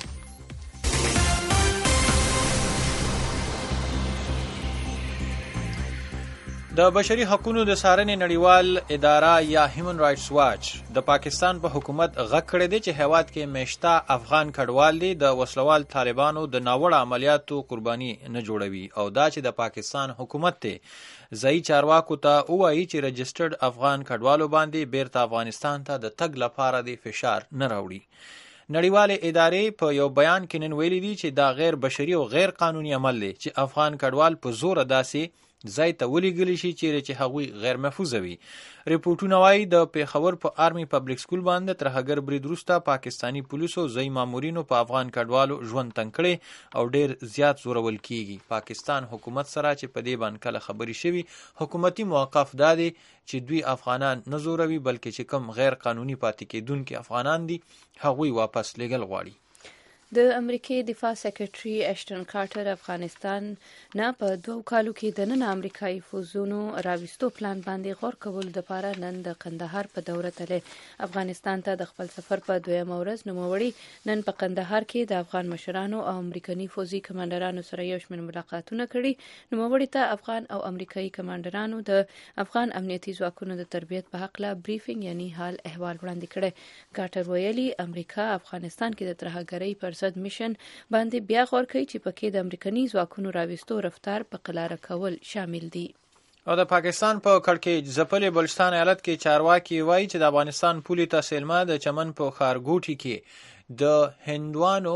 د بشري حقوقو د څارنې نړیوال اداره یا هیومن رائټس واچ د پاکستان په حکومت غږ کړی دی چې هیواد کې میشته افغان کډوال دي د وسلوال طالبانو د ناوړه عملیاتو قرباني نه جوړوي، او دا چې د پاکستان حکومت ته ځایي چارواکو ته ووایي چې رجسټرډ افغان کډوالو باندې بیرته افغانستان ته د تګ لپاره د فشار نه راوړي. نړیوالې ادارې په یو بیان کې نن ویلي دي چې دا غیر بشري او غیر قانوني عمل دی چې افغان کډوال په زور داسې ځای ته ولېږلی شي چیرې چې هغوی غیر محفوظه وي. ریپورټونه وایي د پیښور په آرمي پبلک سکول باندې ترهګر برید وروسته پاکستاني پولیسو ځایي مامورینو په افغان کډوالو ژوند تنګ کړی او ډیر زیات زورول کیږي. پاکستان حکومت سره چې په دې باندې کله خبرې شوي، حکومتي موقف دا دی چې دوی افغانان نه زوروي بلکې چې کم غیر قانوني پاتې کېدونکي افغانان دي هغوی واپس لیږل غواړي. د امریکای دفاع سکرټري اشټن کارټر افغانستان نه په 2 کالو کې د نن امریکایي فوزونو راوستو پلان باندې غور کولو لپاره نن د قندهار په دوره تله. افغانستان ته د خپل سفر په دویم ورځ نوموړي نن په قندهار کې د افغان مشرانو او امریکایي فوزي کمانډرانو سره یو شمېر ملاقاتونه کړي. نوموړي ته افغان او امریکایي کمانډرانو د افغان امنیتي ځواکونو د تربیت په حق لا بریفینګ یعنی حال احوال وړاندې کړي. کارټر ویلي امریکا افغانستان کې د ترهګرۍ پر ضد میشن باندې بیا غور کوي چې پکې د امریکایي ځواکونو راوستو رفتار په قلاره کول شامل دي. او د پاکستان په کړکېچ ځپلې بلوچستان ایالت کې چارواکي وایي چې د افغانستان پولي ته سیلما د چمن په ښارګوټي کې د هندوانو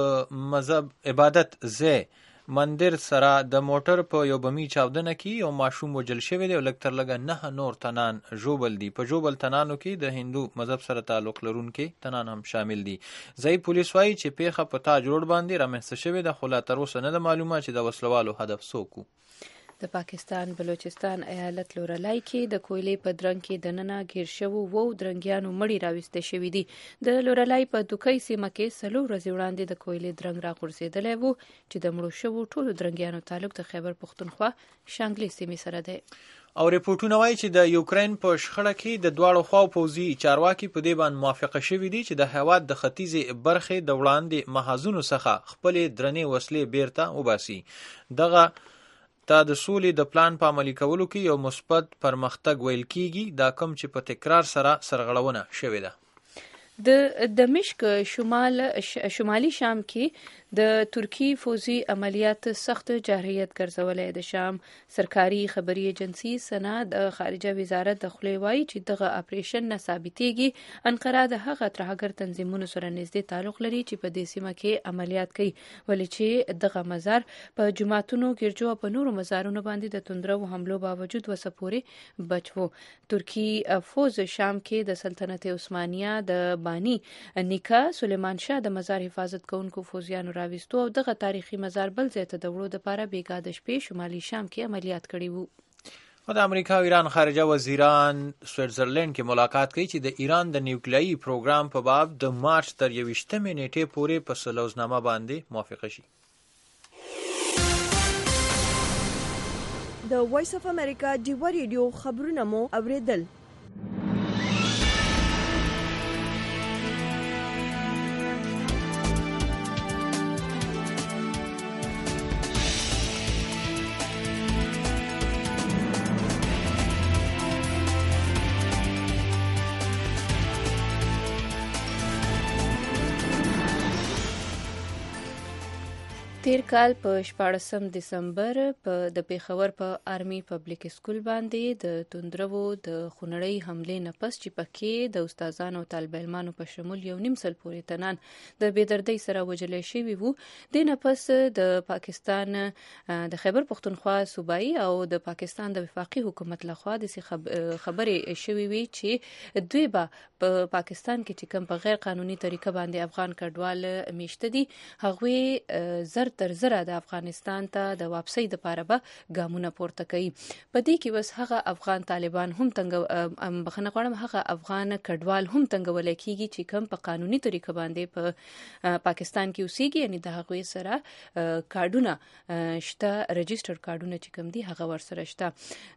د مذهب عبادت ځای مندر سره د موټر په یو بمي چاودنه کې یو ماشوم وژل شوی دی او لږ تر لږه 9 نور تنان ژوبل دي. په ژوبل تنانو کې د هندو مذهب سره تعلق لرونکي تنان هم شامل دي. ځایي پولیس وایي چې پیښه په تاج روډ باندې رامنځته شوې ده، خو لا تر اوسه نه ده معلومه چې د وسلوالو هدف څوک و. د پاکستان بلوچستان ایالت لورلای کې د کویلې په درنګ کې د ننه گیر شوو وو درنګیانو مړی راوسته شوی دي. د لورلای په دوکۍ سیمه کې 3 ورځې وړاندې د کویلې درنګ راغورځېدلی وو چې د مړو شوو ټولو درنګیانو تعلق د خیبر پښتونخوا شانګلې سیمې سره دی. او ریپورتونه وایي چې د یوکرين په شخړه کې د دواړو خواو پوځي چارواکي په دې باندې موافقه شوي دي چې د هېواد د ختیځې برخې د وړاندې محاذونو څخه خپلې درنې وسلې بیرته وباسي. دغه ته د سولې د پلان په عملي کولو کې یو مثبت پرمختګ ویل کیږي، دا کوم چې په تکرار سره سرغړونه شوې ده. د دمشق شمالي شام کې د ترکی فوزي عملیات سخت جارحیت ګرځولې. د شام سرکاري خبري ایجنسی سنا د خارجه وزارت د خلې وایي چې دغه اپریشن نه ثابتېږي انقره د هغه ترهګر تنظیمونو سره نږدې تعلق لري چې په دې سیمه کې عملیات کوي، ولې چې دغه مزار په جماعتونو ګرجو او په نورو مزارونو باندې د توندرو حملو باوجود وسه پورې بچ وو. ترکی فوز شام کې د سلطنت عثمانیه د بانی نیکه سلیمان شاه د مزار حفاظت کوونکو فوزیانو راوستو او دغه تاریخي مزار بل ځای ته د وړو دپاره بېګا د شپې شمالي شام کې عملیات کړي وو. او د امریکا او ایران خارجه وزیران سویټزرلند کې ملاقات کوي چې د ایران د نیوکلیایي پروګرام په باب د مارچ تر 21 نیټې پورې په سلوزنامه باندې موافقه شي. د وایس اف امریکا ډیوا ریډیو خبرونه مو اوریدل. تیر کال په 14 دسمبر د پیښور په آرمي پبلک سکول باندې د توندرو د خونړۍ حملې نه پس چې پکې د استادانو او طالب علمانو په شمول 1.5 سل پورې تنان د بېدردۍ سره وژل شوي وو. د نه پس د پاکستان د خیبر پختونخوا صوبایي او د پاکستان د وفاقي حکومت لخوا د خبرې شوي وي چې دوی به په پاکستان کې چې کوم په غیر قانوني طریقه باندې افغان کډوال میشته دي هغوی زر تر زره د افغانستان ته د واپسۍ دپاره به ګامونه پورته کوي. په دې کې بس هغه افغان طالبان هم بخښنه غواړم هغه افغان کډوال هم تنګولی کیږي چې کوم په قانوني طریقه باندې په پاکستان کې اوسېږي، یعنی د هغوی سره کارډونه شته، رجسټر کارډونه چې کوم دي هغه ورسره شته.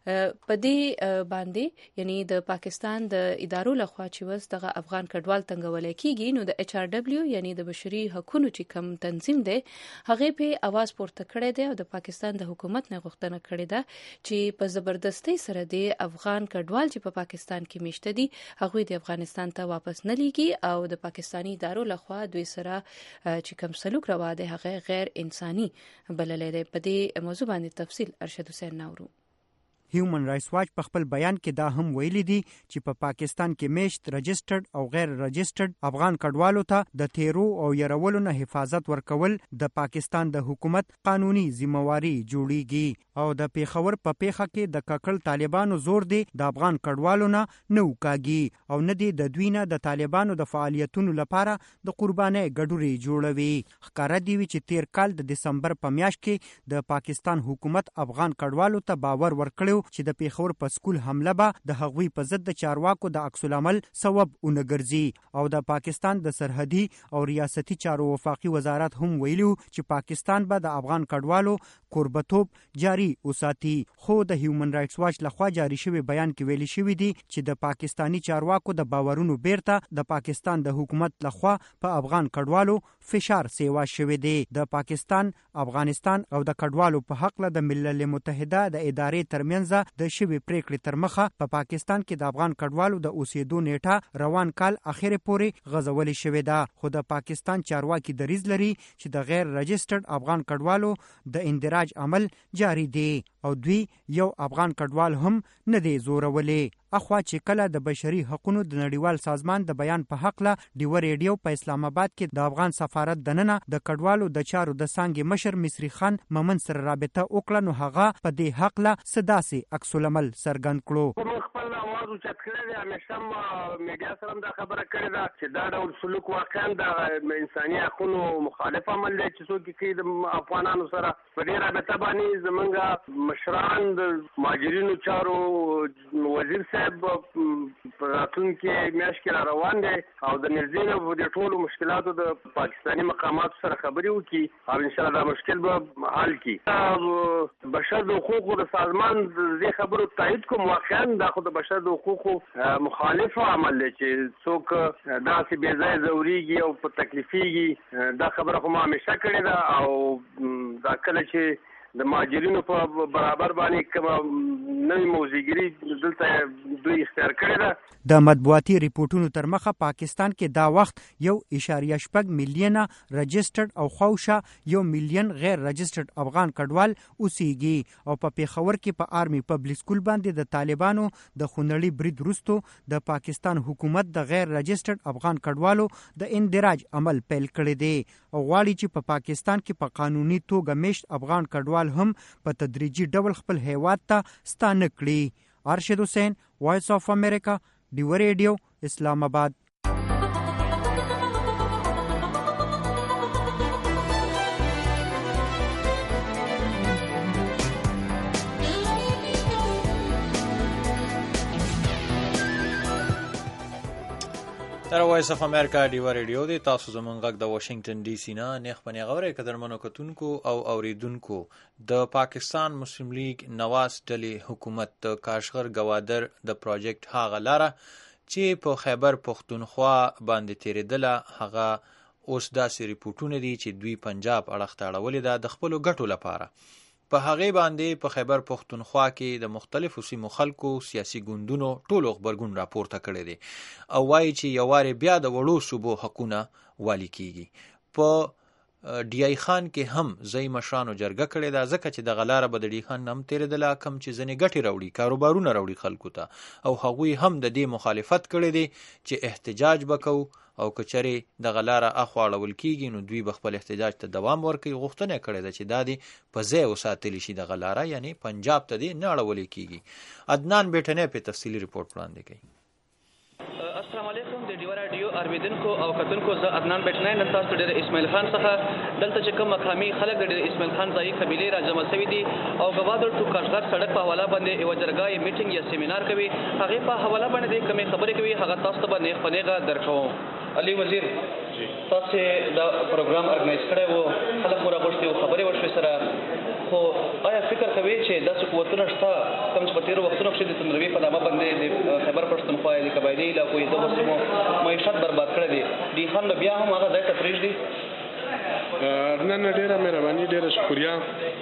په دې باندې یعنی د پاکستان د ادارو لخوا چې وس دغه افغان کډوال تنګولی کیږي، نو د HRW یعنی د بشري حقوقو چې کوم تنظیم دی هغه په आवाज پورته کړی دی او د پاکستان د حکومت نه غوښتنه کړې ده چې په زبردستۍ سره د افغان کډوال چې په پاکستان کې میشته دي هغوی د افغانستان ته واپس نه لیږي او د پاکستاني ادارو لخوا دوی سره چې کوم سلوک روا دی هغه غیر انساني بللی دی. په دې موضوع باندې تفصیل ارشد حسین نورو. هیومن رائټس واچ په خپل بیان کې دا هم ویلي دي چې په پاکستان کې میشت رجسټرډ او غیر رجسټرډ افغان کډوالو ته د تیرو او يرولو نه حفاظت ورکول د پاکستان د حکومت قانوني ذمہواری جوړیږي او د پیښور په پیښه کې د ککړ طالبانو زور دی د افغان کډوالو نه وکاږي او نه دی د دوی نه د طالبانو د فعالیتونو لپاره د قربانۍ ګډوري جوړوي. ښکاره دی چې تیر کال د دسمبر په میاشت کې د پاکستان حکومت افغان کډوالو ته باور ورکړ چې د پیښور په سکول حمله به د هغوی په ضد د چارواکو د عکس العمل سبب ونګرځي او د پاکستان د سرحدي او ریاستي چارو وفاقي وزارت هم ویلو چې پاکستان به د افغان کډوالو کوربتوب جاری وساتي. خو د هیومن رائټس واچ لخوا جاری شوی بیان کې ویلي شوی دی چې د پاکستانی چارواکو د باورونو بیرته د پاکستان د حکومت لخوا په افغان کډوالو فشار سیوا شوی دی. د پاکستان، افغانستان او د کډوالو په حق له د ملل متحده د ادارې ترمنځ د شوی پریکړې تر مخه په پاکستان کې د افغان کډوالو د اوسېدو نیټه روان کال اخر پورې غځولې شوې ده. خو د پاکستان چارواکي دریځ لري چې د غیر رجسټرډ افغان کډوالو د اندراج عمل جاری دی او دوی یو افغان کډوال هم نه دی زورولې. اخوا چې کله د بشري حقوقو د نړیوال سازمان د بیان په حق له ډیو ریډیو په اسلام آباد کې د افغان سفارت دننه د کډوالو د چارو د څانګې مشر مصری خان مومن سره رابطه وکړه، نو هغه په دې حق له صداسي عکس العمل څرګند کړو. خپل आवाज اوچت کړی دی، همیشه میډیا سره دا خبره کړې ده چې دا ډول سلوک واقعا د انساني حقوقو مخالف عمل دی چې څوک کوي د افغانانو سره. په دې رابطه باندې زمونږ مشران د مهاجرینو چارو وزیر صاحب په راتلونکي میاشت کې را روان دی او د نږدې نه په دې ټولو مشکلاتو د پاکستاني مقاماتو سره خبرې وکړي او انشاءالله دا مشکل به حل کړي. بشر د حقوقو د سازمان د دې خبرو تایید کوم، واقعا دا خو د بشر د حقوقو مخالف عمل دی چې څوک داسې بې ځایه ځورېږي او په تکلیفېږي. دا خبره خو ما همیشه کړې ده او دا کله چې د مهاجرینو په برابر باندې کومه نوې موضوعګري دلته دوی اختیار کړې ده. د مطبوعاتي ریپورتونو تر مخه پاکستان کې دا وخت 1.6 میلیونه رجسټرډ او خوشه 1 میلیون غیر رجسټرډ افغان کډوال اوسېږي او په پیښور کې په آرمي پبلک سکول باندې د طالبانو د خونړي برید وروسته د پاکستان حکومت د غیر رجسټرډ افغان کډوالو د اندراج عمل پیل کړی دی او غواړي چې په پاکستان کې په قانوني توګه میشت افغان کډوال هم په تدریجي ډول خپل هیواد ته ستانه کړي. ارشد حسین، وایس آف امریکا، ډیو ریډیو، اسلام آباد. تر وایس اف امریکا ډیو ریډیو دی. تاسو زمونږ غږ د واشنگټن ډي سي نه نیخ پنې غوړې قدرمنو کتونکو او اوریدونکو. د پاکستان مسلم لیگ نواز ډلې حکومت د کاشغر گوادر د پروجیکټ هغه لاره چې په خیبر پختونخوا باندې تیرېدله هغه اوس داسې ریپورټونه دي چې دوی پنجاب اړخ ته اړولې ده د خپلو ګټو لپاره. په هغې باندې په خیبر پختونخوا کې د مختلفو سیمو خلکو سیاسي ګوندونو ټولو غبرګون راپورته کړی دی او وایي چې یو وارې بیا د وړو صوبو حقونه والي کیږي. په ډي آی خان کې هم ځای مشرانو جرګه کړې ده ځکه چې دغه لاره به د ډي خان هم تېرېدله کم چې ځینې ګټې راوړي کاروبارونه راوړي خلکو ته او هغوی هم د دې مخالفت کړی دی چې احتجاج به کوو او که چېرې دغه لاره اخوا اړول کېږي نو دوی به خپل احتجاج ته دوام ورکوي. غوښتنه یې کړې ده چې دا دې په ځای وساتلی شي دغه لاره یعنی پنجاب ته دې نه اړولې کېږي. عدنان بیټنی په تفصیلي رپورټ وړاندې کوي. السلام علیکم د ډیو راډیو اوریدونکو او کتونکو، زه عدنان بیٹنی نن تاسو ډېر اسماعیل خان څخه دلته چې کوم مقامي خلک د اسماعیل خان ځایي قبیلې را جمع شوي دي او ګوادر ټو کاشغر سړک په حواله باندې یوه جرګه میټینګ یا سیمینار کوي. هغې په حواله باندې د کومې خبرې کوي هغه تاسو ته به نیغ په نیغه درکوم. علي وزیر، تاسو دا پروګرام ارګنایز کړی و، خلک مو راغوښتي وو، خبرې وشوې سره، خو آیا فکر کوئ چې داسې قوتونه شته کوم چې په تېرو وختونو کښې د تندروي په نامه باندې د خیبر پښتونخوا د قبایلي علاقو یې دغو سیمو معیشت برباد کړی دی، ډي خان به بیا هم هغه ځای ته پرېږدي؟ نه ډېره مهرباني، ډېره شکریه.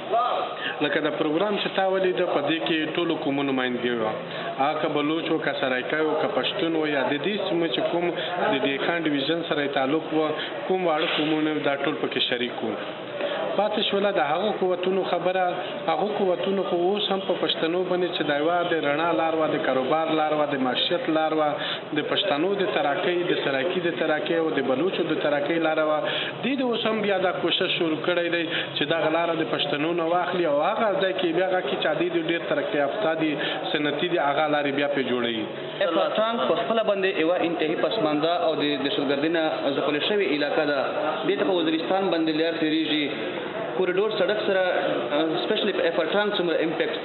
لکه د پروګرام چې تا ولیده په دې کې ټولو قومو نمایندګي وه، هغه که بلوچ و که سرایکا و که پښتون و یا د دې سیمو چې کوم د ډي خان ډیویژن سره تعلق و کوم واړه قومونه دا ټول پکې شریک وو. پاتې شوله د هغو قوتونو خبره، هغو قوتونو خو اوس هم په پښتنو باندې چې دا یوه د رڼا لار وه، د کاروبار لار وه، د معیشت لار وه، د پښتنو د ترقۍ، د سرایکي د ترقۍ او د بلوچو د ترقۍ لاره وه. دوی د اوس هم بیا دا کوشش شروع کړی دی چې دغه لاره د پښتنو نه واخلي او هغه ځای کې بیا هغه کې چې دوی ډېر ترقي یافته دي، صنعتي دي، هغه لارې بیا پرې جوړوي. افغانستان په خپله باندې یوه انتهایي پسمانده او د دهشتګردۍ نه ځپلې شوې علاقه ده. دې ته په وزیرستان باندې لار تېرېږي، کوریډور سړک سره سپیشلی په افرټانګ څومره امپیکټ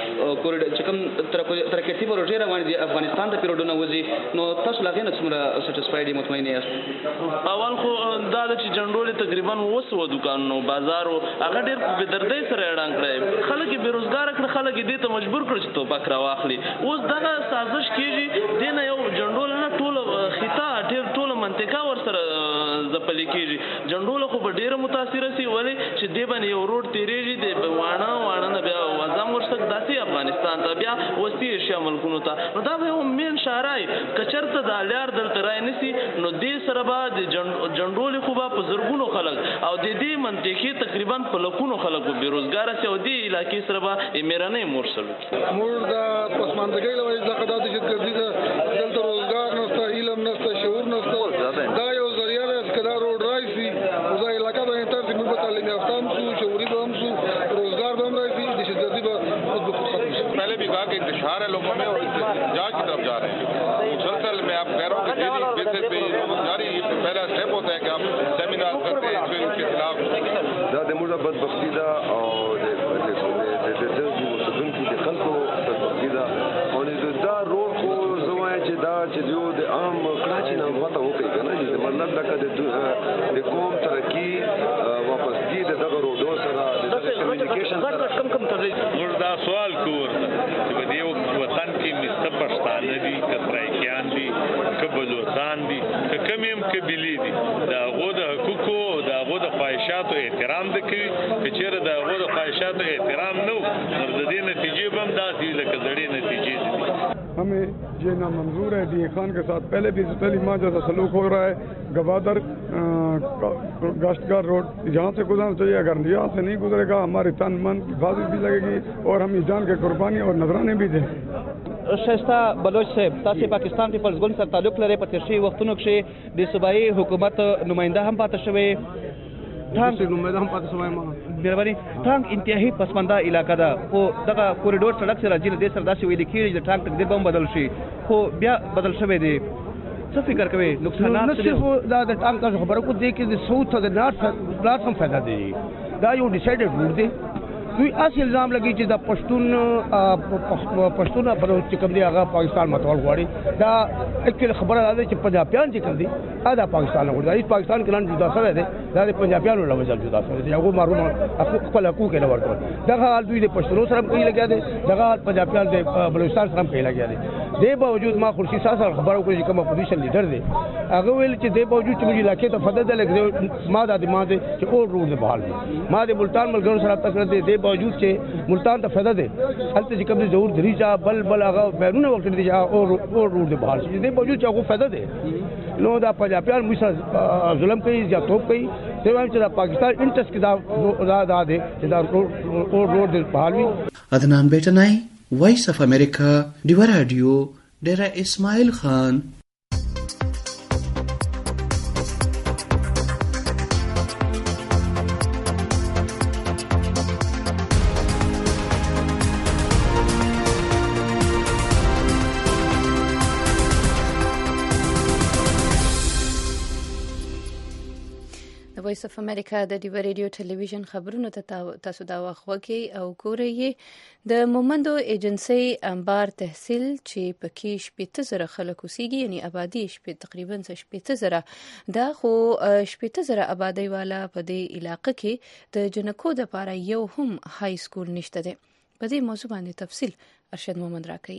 ته چې کوم ترقیتي پروژې روانې دي افغانستان ته پیروډونه وځي، نو تاسو له هغې نه څومره سټسفاید یې مطمئن یاست؟ اول خو دا ده چې جنډول تقریبا 200 دوکانونو بازار هغه ډېر بې دردۍ سره اعلان کړی، خلک یې بېروزګاره کړه، خلک یې دې ته مجبور کړه چې توپک راواخلي. اوس دغه سازش کېږي، دې نه یو جنډول نه ټوله خطه ټوله منطقه ورسره ځپلې کېږي. جنډول خو به ډېره متاثره سي، ولې چې دې باندې یو روډ تېرېږي د واڼه نه بیا وزم ورسک داسې افغانستان ته بیا وسطي ایشیا ملکونو ته، نو دا به یو مین شارای که چېرته دا لار دلته رای نه سي نو دې سره به د جنډولې خو به په زرګونو خلک او د دې منطقې تقریبا په لکونو خلک به بېروزګاره سي او دې علاقې سره به میرنۍ مرسل وکړي. موږ د پسماندګۍ له وجې څخه دا دهشتګردي ده، دلته روزګار نشته، علم نشته، شعور نشته. دا یو ذریعه ده چې که دا روډ راشي نو دا علاقه به انتر سي، موږ به تعلیم یافته هم شو، شعوري به هم شو، روزگار به هم راشي، دهشتگردی به خود به خود ختم شي. पहले भी कहा कि इंतशार है लोगों में और जांच की तरफ जा रहे हैं। मुसलसल में आप कह रहा हूँ कि डेली बेसिस पे जारी पहला स्टेप होता है कि आप सेमिनार करते हैं इसके खिलाफ। دا د موږ بدبختی ده او د هم د قوم ترقی واپسګي د دغه روډو سره د کمیونیکیشن سره کم موږ دا سوال کوو چې په دې وطن کې مست پښتانه دي کترایکیان دي کبلوچستان دي کم هم قبیلې دي دا غو د حقوقو دا غو د خواهشاتو احترام وکړي چې چیرې دا غو د خواهشاتو احترام نه نو د دې نتیجې هم داسې لکه زړې نتیجې دي. हमें ये नामंजूर है डी खान के साथ पहले भी तलीमा जैसा सलूक हो रहा है. गवादर गाश्तगार रोड यहाँ से गुजरना चाहिए, अगर यहाँ से नहीं गुजरेगा हमारी तन मन की हिफाजत भी लगेगी और हम जान के कुर्बानी और नजराने भी दें. شایسته بلوچ صاحب تاسو پاکستان پیپلز ګوند سره تعلق لري. په تیر شوي وختونو کې د صوبایي حکومت نماینده هم پاتې شوی. مهرباني ټانک انتهایی پسمانده علاقه ده خو دغه کوریډور سړک سره راځي. د سره داسې ویل کېږي چې ټانک تقدیر به هم بدل شي خو بیا بدل شوی دی. څه فکر کوي نقصانات څه دا د ټانک تاسو خبره کو دی کې د ساوث او د نارث هم فایده دی. دا یو ډیسایډډ روټ دی. دوی اصل الزام لګي چې دا پښتون چې کوم دی هغه پاکستان متول غواړي. دا اکل خبره ده چې پنجابیان چې کوم دی دا پاکستان غواړي. پاکستان کلان جدا سره دی دا د پنجابیانو له وجه جدا سره دی. هغه معلومه خپل حقوق نه ورکړي. دا حال دوی د پښتنو سره کوي لګیا دي. دا حال پنجابیان د بلوچستان سره کوي لګیا دي. د باوجود ما خورشید سره خبرو کړې چې کوم اپوزیشن لیډر دی هغه ویل چې د باوجود چې موږ علاقې ته فدد لګي ما د دماغ چې اور روډ نه بحال دي. ما د ملتان ملګرو سره تکړه دي د باوجود چې ملتان ته فدد دي هلته چې کوم ضرور دریجا بل هغه بیرونه وخت دي اور روډ نه بحال شي. د باوجود چې هغه فدد دي نو دا پنجابیان موږ ظلم کوي یا توپ کوي. دا وایم چې دا پاکستان انټرست کې دا دی چې دا اور روډ بحال وي. عدنان بیٹنائی وائس آف امریکا ڈیوا ریڈیو ڈیرہ اسماعیل خان. وایس اف امریکا د ډیوا ریډیو ټلویزیون خبرونه ته تاسو دا وخوږی او ګورئ. د مومندو ایجنسی انبار تحصیل چې پکې 18000 خلک اوسېږي یعنی آبادی تقریبا 18000 دا خو 18000 آبادی والا په دې علاقې کې د جنکو د لپاره یو هم های سکول نشته دی. په دې موضوع باندې تفصیل ارشد محمد راکړي.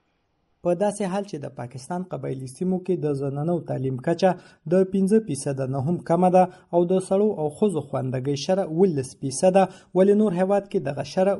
په داسې حال چې د پاکستان قبایلی سیمو کې د زنانو تعلیم کچه د 15% نه هم کمه ده او د سړو او ښځو خواندګۍ شره 10% ولې نور هیواد کې دغه شره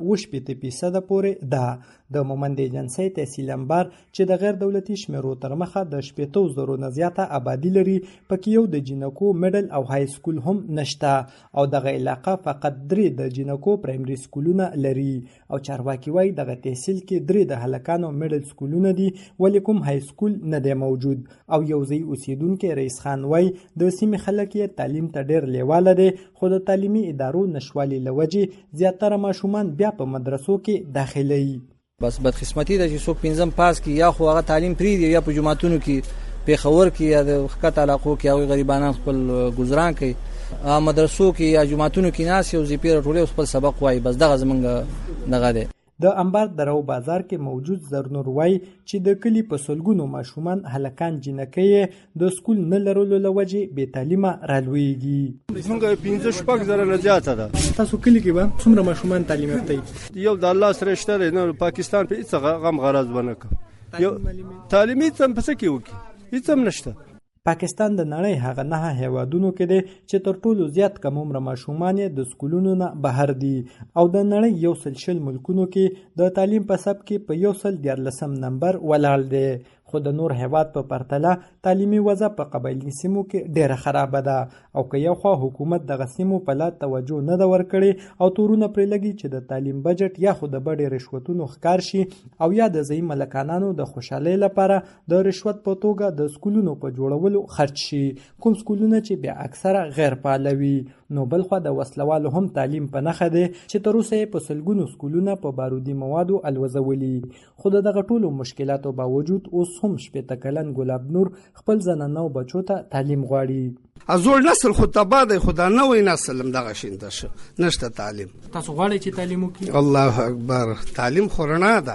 80% پورې ده. د مومند ایجنسی تحصیل انبار چې د غیر دولتي شمیرو تر مخه د 80,000 نه زیاته آبادی لري پکې یو د جنکو میډل او های سکول هم نشته او دغه علاقه فقط 3 د جنکو پرایمري سکولونه لري او چارواکي وایي دغه تحصیل کې 3 د هلکانو میډل سکولونه دي ولې کوم های سکول نه دی موجود. او یو ځای اوسیدونکو رئیس خان وایي د سیمې خلک یې تعلیم ته ډیر لیواله دي خو د تعلیمي ادارو نشوالي لوجې زیاتره ماشومان بیا په مدرسو کې داخلي. بس بدقسمتي ده چې څوک 15 پاس کې یا خو هغه تعلیم پری دی یا په جماعتونو کې پیښور کې یا د خکت علاقو کې هغه غریبانان خپل گزاران کوي. مدرسو کې یا جماعتونو کې ناس یو زیپیر ټوله خپل سبق وایي. بس دغه زمونږ دغه دی. د انبار درو بازار کې موجود زرنور وای چې د کلی په سلګونو ماشومان هلکان جنکې د سکول نه لرلو لوجې بې تعلیمه رالویږي. څنګه 15-16 نه زیاته ده. تاسو کلی کې به څومره ماشومان تعلیم یافته یو د الله سره شته نه پاکستان په هیڅ غم غرض ونه یو تعلیمي څم پس کې وکي هیڅ هم نشته. پاکستان د نړۍ هغه 9 هیوادونو کې دی چې تر ټولو زیات کم عمر ماشومان د سکولونو نه بهر دي او د نړۍ 100 ملکونو کې د تعلیم په سب کې په 114 نمبر ولاړ دی. خو د نور هیواد په پرتله تعلیمي وضع په قبایلی سیمو کې ډیره خراب ده او که یو خوا حکومت دغه سیمو په لا توجه نه ده ورکړي او تورونه پرې لګي چې د تعلیم بجټ یا خو د بډې رشوتونو ښکار شي او یا د ځایي ملکانانو د خوشحالۍ لپاره د رشوت په توګه د سکولونو په جوړولو خرج شي کوم سکولونه چې بیا اکثره غیر فعاله وي. نو بلخوا د وسلوالو هم تعلیم په نښه دی چې تر اوسه په سلګونو سکولونه په بارودي موادو الوزولي. خو دغه ټولو مشکلاتو باوجود اوس هم 18 کلن ګلاب نور خپل زنانو بچو ته تعلیم غواړي. ازول نسل خو تبا دی خو دا نوې نسل هم دغه شینده شو نشته تعلیم. تاسو غواړئ چې تعلیم وکړئ؟ الله اکبر تعلیم خو رڼا ده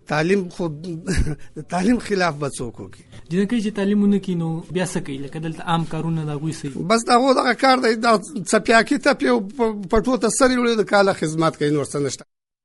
تعلیم خو تعلیم خلاف بچو کوي جنکه چې تعلیمونه کینو بیا څه کوي لکه دلته عام کارونه دا غوي سي بس دا کار دی دا څپیا کې ته په پټو ته سری وړي د کاله خدمت کوي نور څه نشته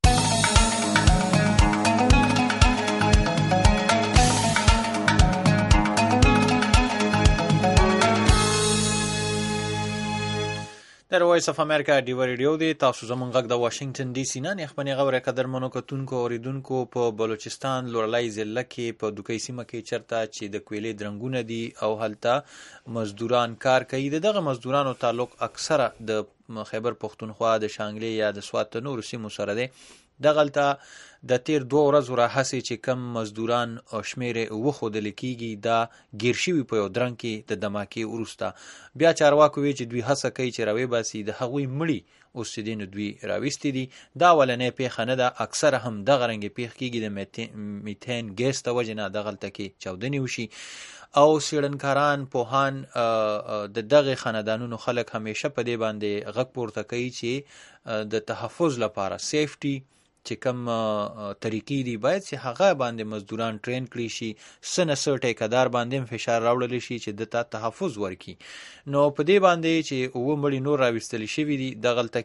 در وایس اف امریکا ډیو ریډیو دی تاسو زمونږ غږ د واشنگټن ډي سي نه خپل غوړه قدرمنو کتونکو اوریدونکو په بلوچستان لورلای ضلع کې په دوکې سیمه کې چرته چې د کویلې درنګونه دي او هلته مزدوران کار کوي دغه مزدورانو تعلق اکثره د خیبر پختونخوا د شانګلې یا د سوات نور سیمو سره دی دغلته د تیر 2 ورځې راهسي چې کم مزدوران او شمیره وخودل کیږي دا گیر شوی په یو درنګ کې د دماکي ورسته بیا چارواکو وی چې دوی هڅه کوي چې راوي باسي د هغوی مړی اوس دین دوی راويستي دي دا ولنې پیښه نه ده اکثر هم د غرنګ پیښ کیږي د میتین ګیس ته وجنه دغلته کې چاودنی وشي او سیړنکاران پوهان د دغه خاندانونو خلک همیشه په دې باندې غږ پورته کوي چې د تحفظ لپاره سیفټي چې کوم طریقې دی باید چې هغه باندې مزدوران ټرین کړي شي سنه ټیکدار باندې فشار راوړل شي چې د تحفظ ورکي نو په دې باندې چې و مړی نور راوستل شي دي د غلطه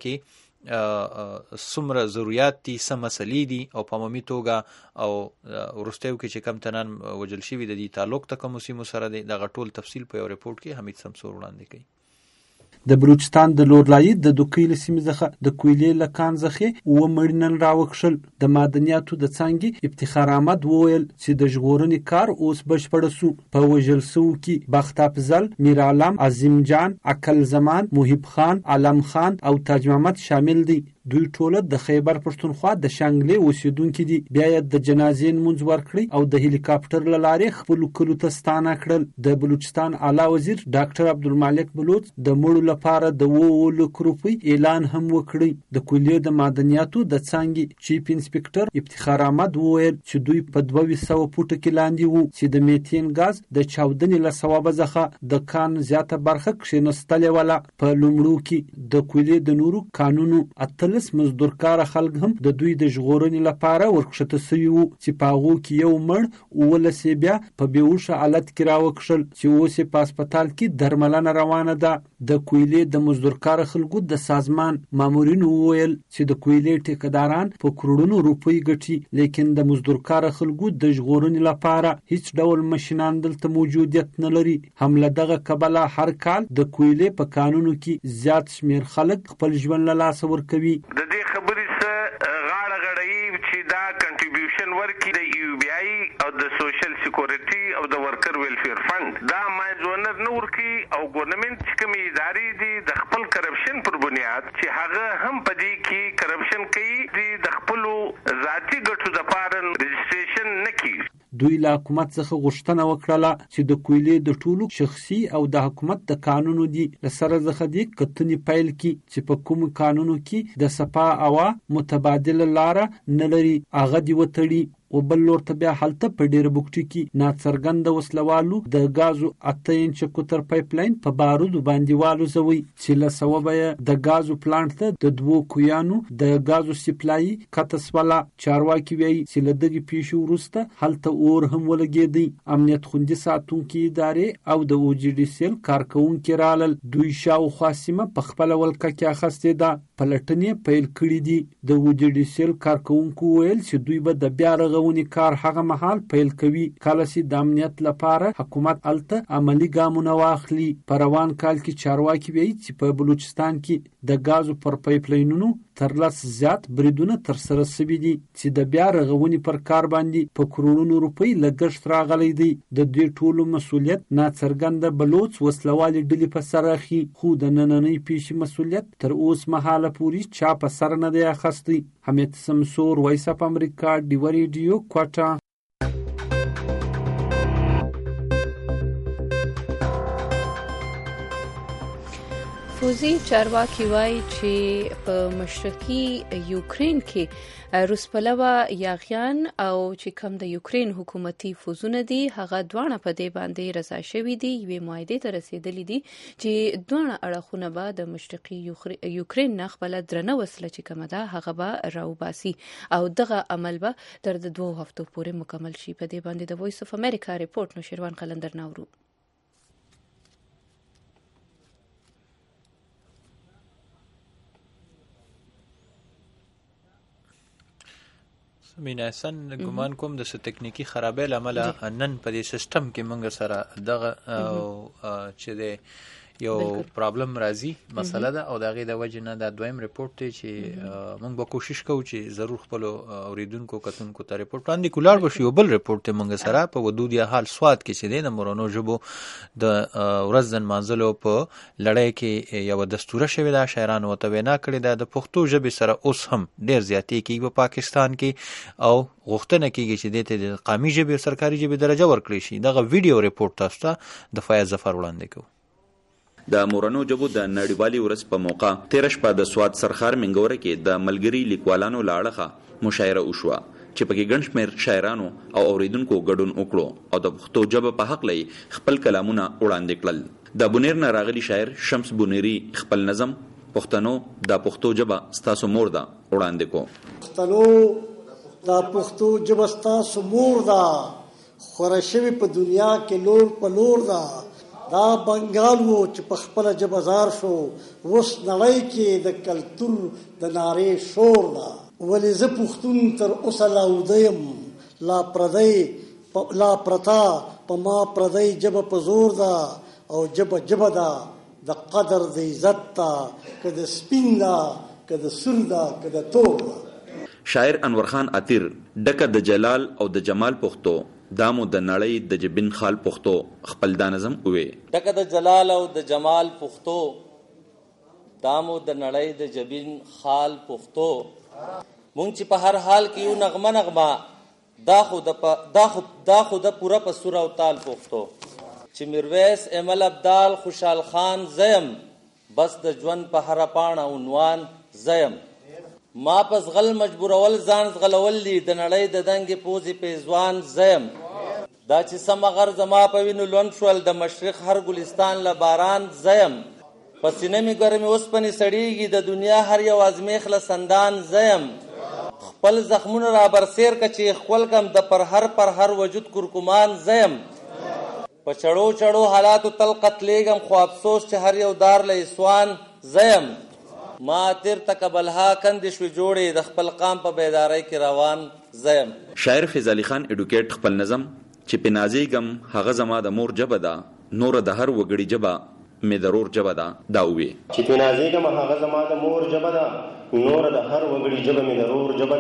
کې څومره ضرورت دي سم مسلې دي او په عمومي توګه او ورستیو کې چې کم تنان وجل شي د دې تعلق ته کوم سیمو سره دی د غټول تفصیل په یو ریپورت کې حمید سمسور وړاندې کوي د بلوچستان د لورلایي د دوکې له سیمې څخه د کویلې له کان څخه و مړینن راوښل د معدنیاتو د څنګه افتخار احمد وویل چې د ژغورنې کار اوس بشپړ سو په وژل سو کې بخت افضل میر عالم عظیم جان عقل زمان محب خان علم خان او تاج محمد شامل دي دوی ټوله د خیبر پښتونخوا د شانګلې اوسیدونکو دي بیا د جنازې منځ ورکړي او د هلیکاپټر لارې خپل کلو ته ستانه کړل د بلوچستان اعلی وزیر ډاکټر عبدالمالک بلوچ د مړو لپاره د 2 لک روپۍ اعلان هم وکړي د کلیې د معدنیاتو د څنګه چیف انسپکټر افتخار احمد وویل چې دوی په 200 فوټو کې لاندې وو چې د میتین غاز د چاودنې له سبب ځخه د کان زیاته برخه کښینستلې ولا په لومړو کې د کلیې د نورو قانونو مزدورکار خلک هم د دوی د ژغورنې لپاره ورکشته سوي وو چې پاغو کې یو مړ ولسی بیا په بیهوشه حالت کې راوښل چې اوس په هسپتال کې درملنه روانه ده د کویلې د مزدورکار خلکو د سازمان مامورین وویل چې د کویلې ټیکداران په کروڑونو روپۍ ګټي لیکن د مزدورکار خلکو د ژغورنې لپاره هیڅ ډول ماشينان دلته موجودیت نه لري حمله دغه کبله هر کال د کویلې په قانونو کې زیات شمیر خلک خپل ژوند له لاس ورکوي د دې خبرې څخه غاړه غړی چې دا کنټریبیوشن ورکړي د یو بی آی او د سوشل سکیورټي او د ورکر ویلفیر فند دا مایزونر نه ورکړي او ګورنمنت چې کومې ادارې دي د خپل کرپشن پر بنیاد چې هغه هم په دې کې کرپشن کوي د خپل ذاتی ګټو لپاره رجسټریشن نه کوي دوی له حکومت څخه غوښتنه وکړه چې د کویلې د ټولو شخصي او د حکومت د قانونو دي لسره ځخه دي کتنې پایل کی چې په کوم قانونو کې د صفا اوا متبادل لاره نه لري هغه دی وتړي او بل لور ته بیا حالت په ډیر بوکټي کې ناڅرګند وسلوالو د غازو 8 انچ کوتر پایپ لاین په بارود باندې والو زوي چې له سبب د غازو پلانټ ته د 2 کویانو د غازو سپلای کټسوالا چارواکي وی چې له دغه پیښو وروسته حالت اور هم ولګېدی امنیت خوندي ساتونکو ادارې او د او جی ډي سیل کارکونکو رالل دوی شاو خاصمه په خپل ولکه کې اخستې ده پلټنې پیل کړې دي د او جی ډي سیل کارکونکو ویل چې دوی به د بیا ونی کار هغه محل پیل کوي کله چې د امنیت لپاره حکومت الته عملی ګامونه واخلي په روان کال کې چارواکي وی چې په بلوچستان کې د غازو پر پایپ لاینونو تر لس زیات بریدونه تر سره سوي دي چې د بیا رغونی پر کار باندې په کروڑونو روپۍ لګښت راغلي دي د دې ټولو مسولیت ناڅرګند بلوچ وسلوالي ډلې په سر اخی خو د نننۍ پیښې مسولیت تر اوس مهاله پوری چا په سر نه دی اخستی حمید سمسور وایس اف امریکا ډیو ریډیو کوټا پوځي چارواکي وایي چې په مشرقي یوکرين کې روسپلوه یاغیان او چې کوم د یوکرين حکومتي فوزونه دي هغه دوانه په دې باندې رضا شوي دي یوې معاهدې ته رسیدلي دي چې دوانه اړخونه به د مشرقي یوکرين نه خپل درنه وسله چې کومه ده هغه به راوباسي او دغه عمل به تر 2 هفتو پورې مکمل شي. په دې باندې د وایس اف امریکا ریپورت نوشیروان قلندر ناورو. مینه سن ګمان کوم د تکنیکی خرابې لامل نن په دې سیستم کې موږ سره دغه چې د یو پرابلم راځي مسله ده او دغه د وجه نه د دویم ریپورت ته چې موږ به کوشش کوو چې ضرور خپل اوریدونکو کتونکو ته ریپورت باندې کولار بشي او بل ریپورت ته موږ سره په ودود یا حال سواد کې چې د مورونو جبو د ورځن منځلو په لړۍ کې یو دستور شوی دا شاعرانو ته وینا کړی دا د پښتو ژبې سره اوس هم ډیر زیاتې کیږي په پاکستان کې او غوښتنه کیږي چې د قومي ژبې سرکاري ژبې درجه ورکړي شي. دغه ویډیو ریپورت تاسو ته د فیاض ظفر وړاندې کوو. د مورنو ژبو د نړیوالي ورځ په موقع 13 شپه د سواد سرخار منګوره کې د ملګری لیکوالانو لاړه مشاعره وشوه چې پکې ګڼ شمېر شاعرانو او اوریدونکو ګډون وکړو او د پښتو ژبې په حق لې خپل کلامونه وړاندې کړل. د بونیر نه راغلي شاعر شمس بونیری خپل نظم پښتنو د پښتو ژبه ستاسو مور ده وړاندې کو. پښتنو د پښتو ژبه ستاسو مور ده خورشوي په دنیا کې لور په لور ده. دا بنگال وو چې په خپل جبزار شو وس نړۍ کې د کلتور د نارې شور دا ولې ز پښتون تر اوسه لاودیم لا پرتا په ما پردی جب په زور دا او جب دا د قدر د عزت تا کده سپین دا کده سر دا کده تور دا. شاعر انور خان عطیر ډکه د جلال او د جمال پښتو دامو د نړۍ د جبین خال پښتو خپل دا نظم وې. ډکه د جلال او د جمال پښتو دامو د نړۍ د جبین خال پښتو مونږ چې په هر حال کې یو نغمه دا خو د پوره په سور او تال پښتو چې میرویس امل ابدال خوشحال خان زیم بس د ژوند په هر پاڼه عنوان زیم ما پس غل مجبورول ځان غلول دي د نړۍ د دنګ پوزي پیزوان زیم دا چې سم غر زما په وینو لوند شول د مشرق هر ګلستان له باران زیم پسینه می ګرمي اوس پني سړیږي د دنیا هر یو ازمیخ له سندان زیم خپل زخمونه را برسیر کچې خپل کم د پر هر وجود کورکمان زیم په چړو حالاتو تل قتلېږم خو افسوس چې هر یو دار له اسوان زیم ما تیر تکبلها کندې شوې جوړې د خپل قام په بیدارۍ کې روان زیم. شاعر فیض علي خان اډوکیټ خپل نظم چې پنازیګم هغه زما د مور جبه ده نور د هر وګړي جبه مې ضرور جبه ده دا وی چې پنازیګم هغه زما د مور جبه ده نور د هر وګړي جبه مې ضرور جبه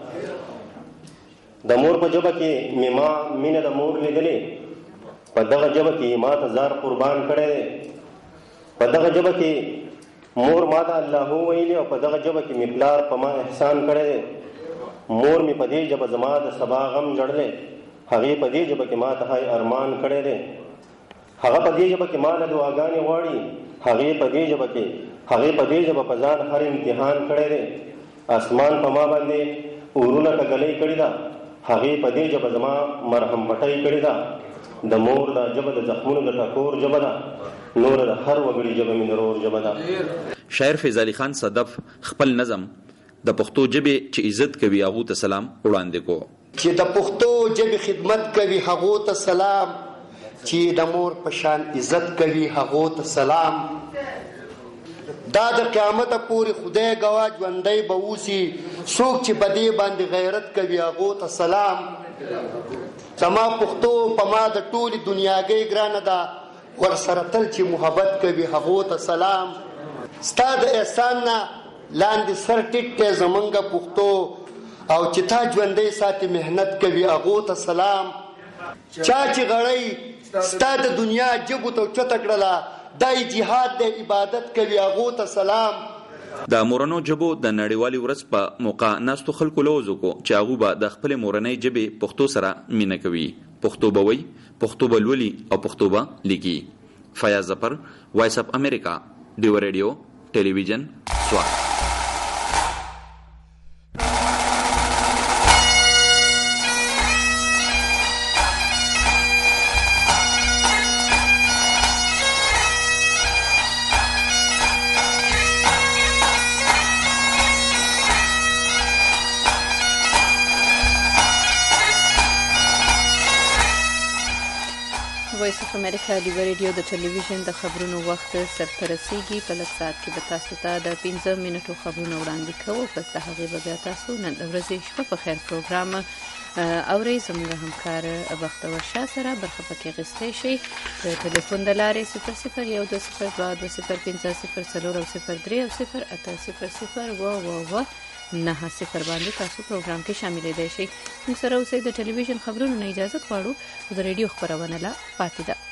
ده. د مور په جبه کې مې ما مینه د مور لیدلې په دغه جبه کې ما ته زار قربان کړی په دغه جبه کې مور ما ته الله ویلی او په دغه جبه کې مې پلار په ما احسان کړی مور مې په دې جبه زما د سبا غم جړلی هغې په دې ژبه کې ما ته هی ارمان کړی دی هغه په دې ژبه کې ما نه دعاګانې غواړي هغې په دې ژبه په ځان هر امتحان کړی دی اسمان په ما باندې اورونه کږلۍ کړې ده هغې په دې ژبه زما مرهم پټۍ کړې ده د مور دا ژبه د زخمونو د ټکور ژبه ده نور د هر وګړي ژبه مې ضرور ژبه ده. شاعر فیض علي خان صدف خپل نظم د پښتو ژبې چې عزت کوي هغو ته سلام وړاندې کو. چې د پښتو ژبې خدمت کوي هغو ته سلام چې د مور په شان عزت کوي هغو ته سلام دا د قیامت پورې خدای گواه ژوندی به اوسي څوک چې په دې باندې غیرت کوي هغو ته سلام. زما پښتو په ما د ټولې دنیاګۍ ګرانه ده ورسره تل چې محبت کوي هغو ته سلام. ستا د احسان نه لاندې سر ټیټ دی زمونږ پښتو او چې تا ژوندی ساتي محنت کوي هغو ته سلام. چا چې غړی ستا د دنیا جبو ته اوچته کړله دای جهاد د عبادت کوي هغو ته سلام. د مورنو ژبو د نړیوالې ورځ په موقع ناستو خلکو لوز وکړو چې هغوی به د خپلې مورنۍ ژبې پښتو سره مینه کوي پښتو به وایي پښتو به لولي او پښتو به لیکي. فیاض ظفر وایس اف امریکا ډیو ریډیو ټلویزیون سوات. وایس اف امریکا ډیو ریډیو د ټلویزیون د خبرونو وخت سرته رسیږي. په لږ ساعت کې به تاسو ته د 15 منټو خبرونه وړاندې کوو. پس د هغې به بیا تاسو نن د ورځې شپه په خیر پروګرام اورئ. زموږ همکار بختور شاه سره برخه پکې اخیستی شئ. د ټلیفون د لارې 0012020504 او 03 90 باندې تاسو پروګرام کې شاملېدای شئ. موږ سره اوسئ. د ټلویزیون خبرونو نه اجازه غواړو. د ریډیو خبرونه لا پاتې ده.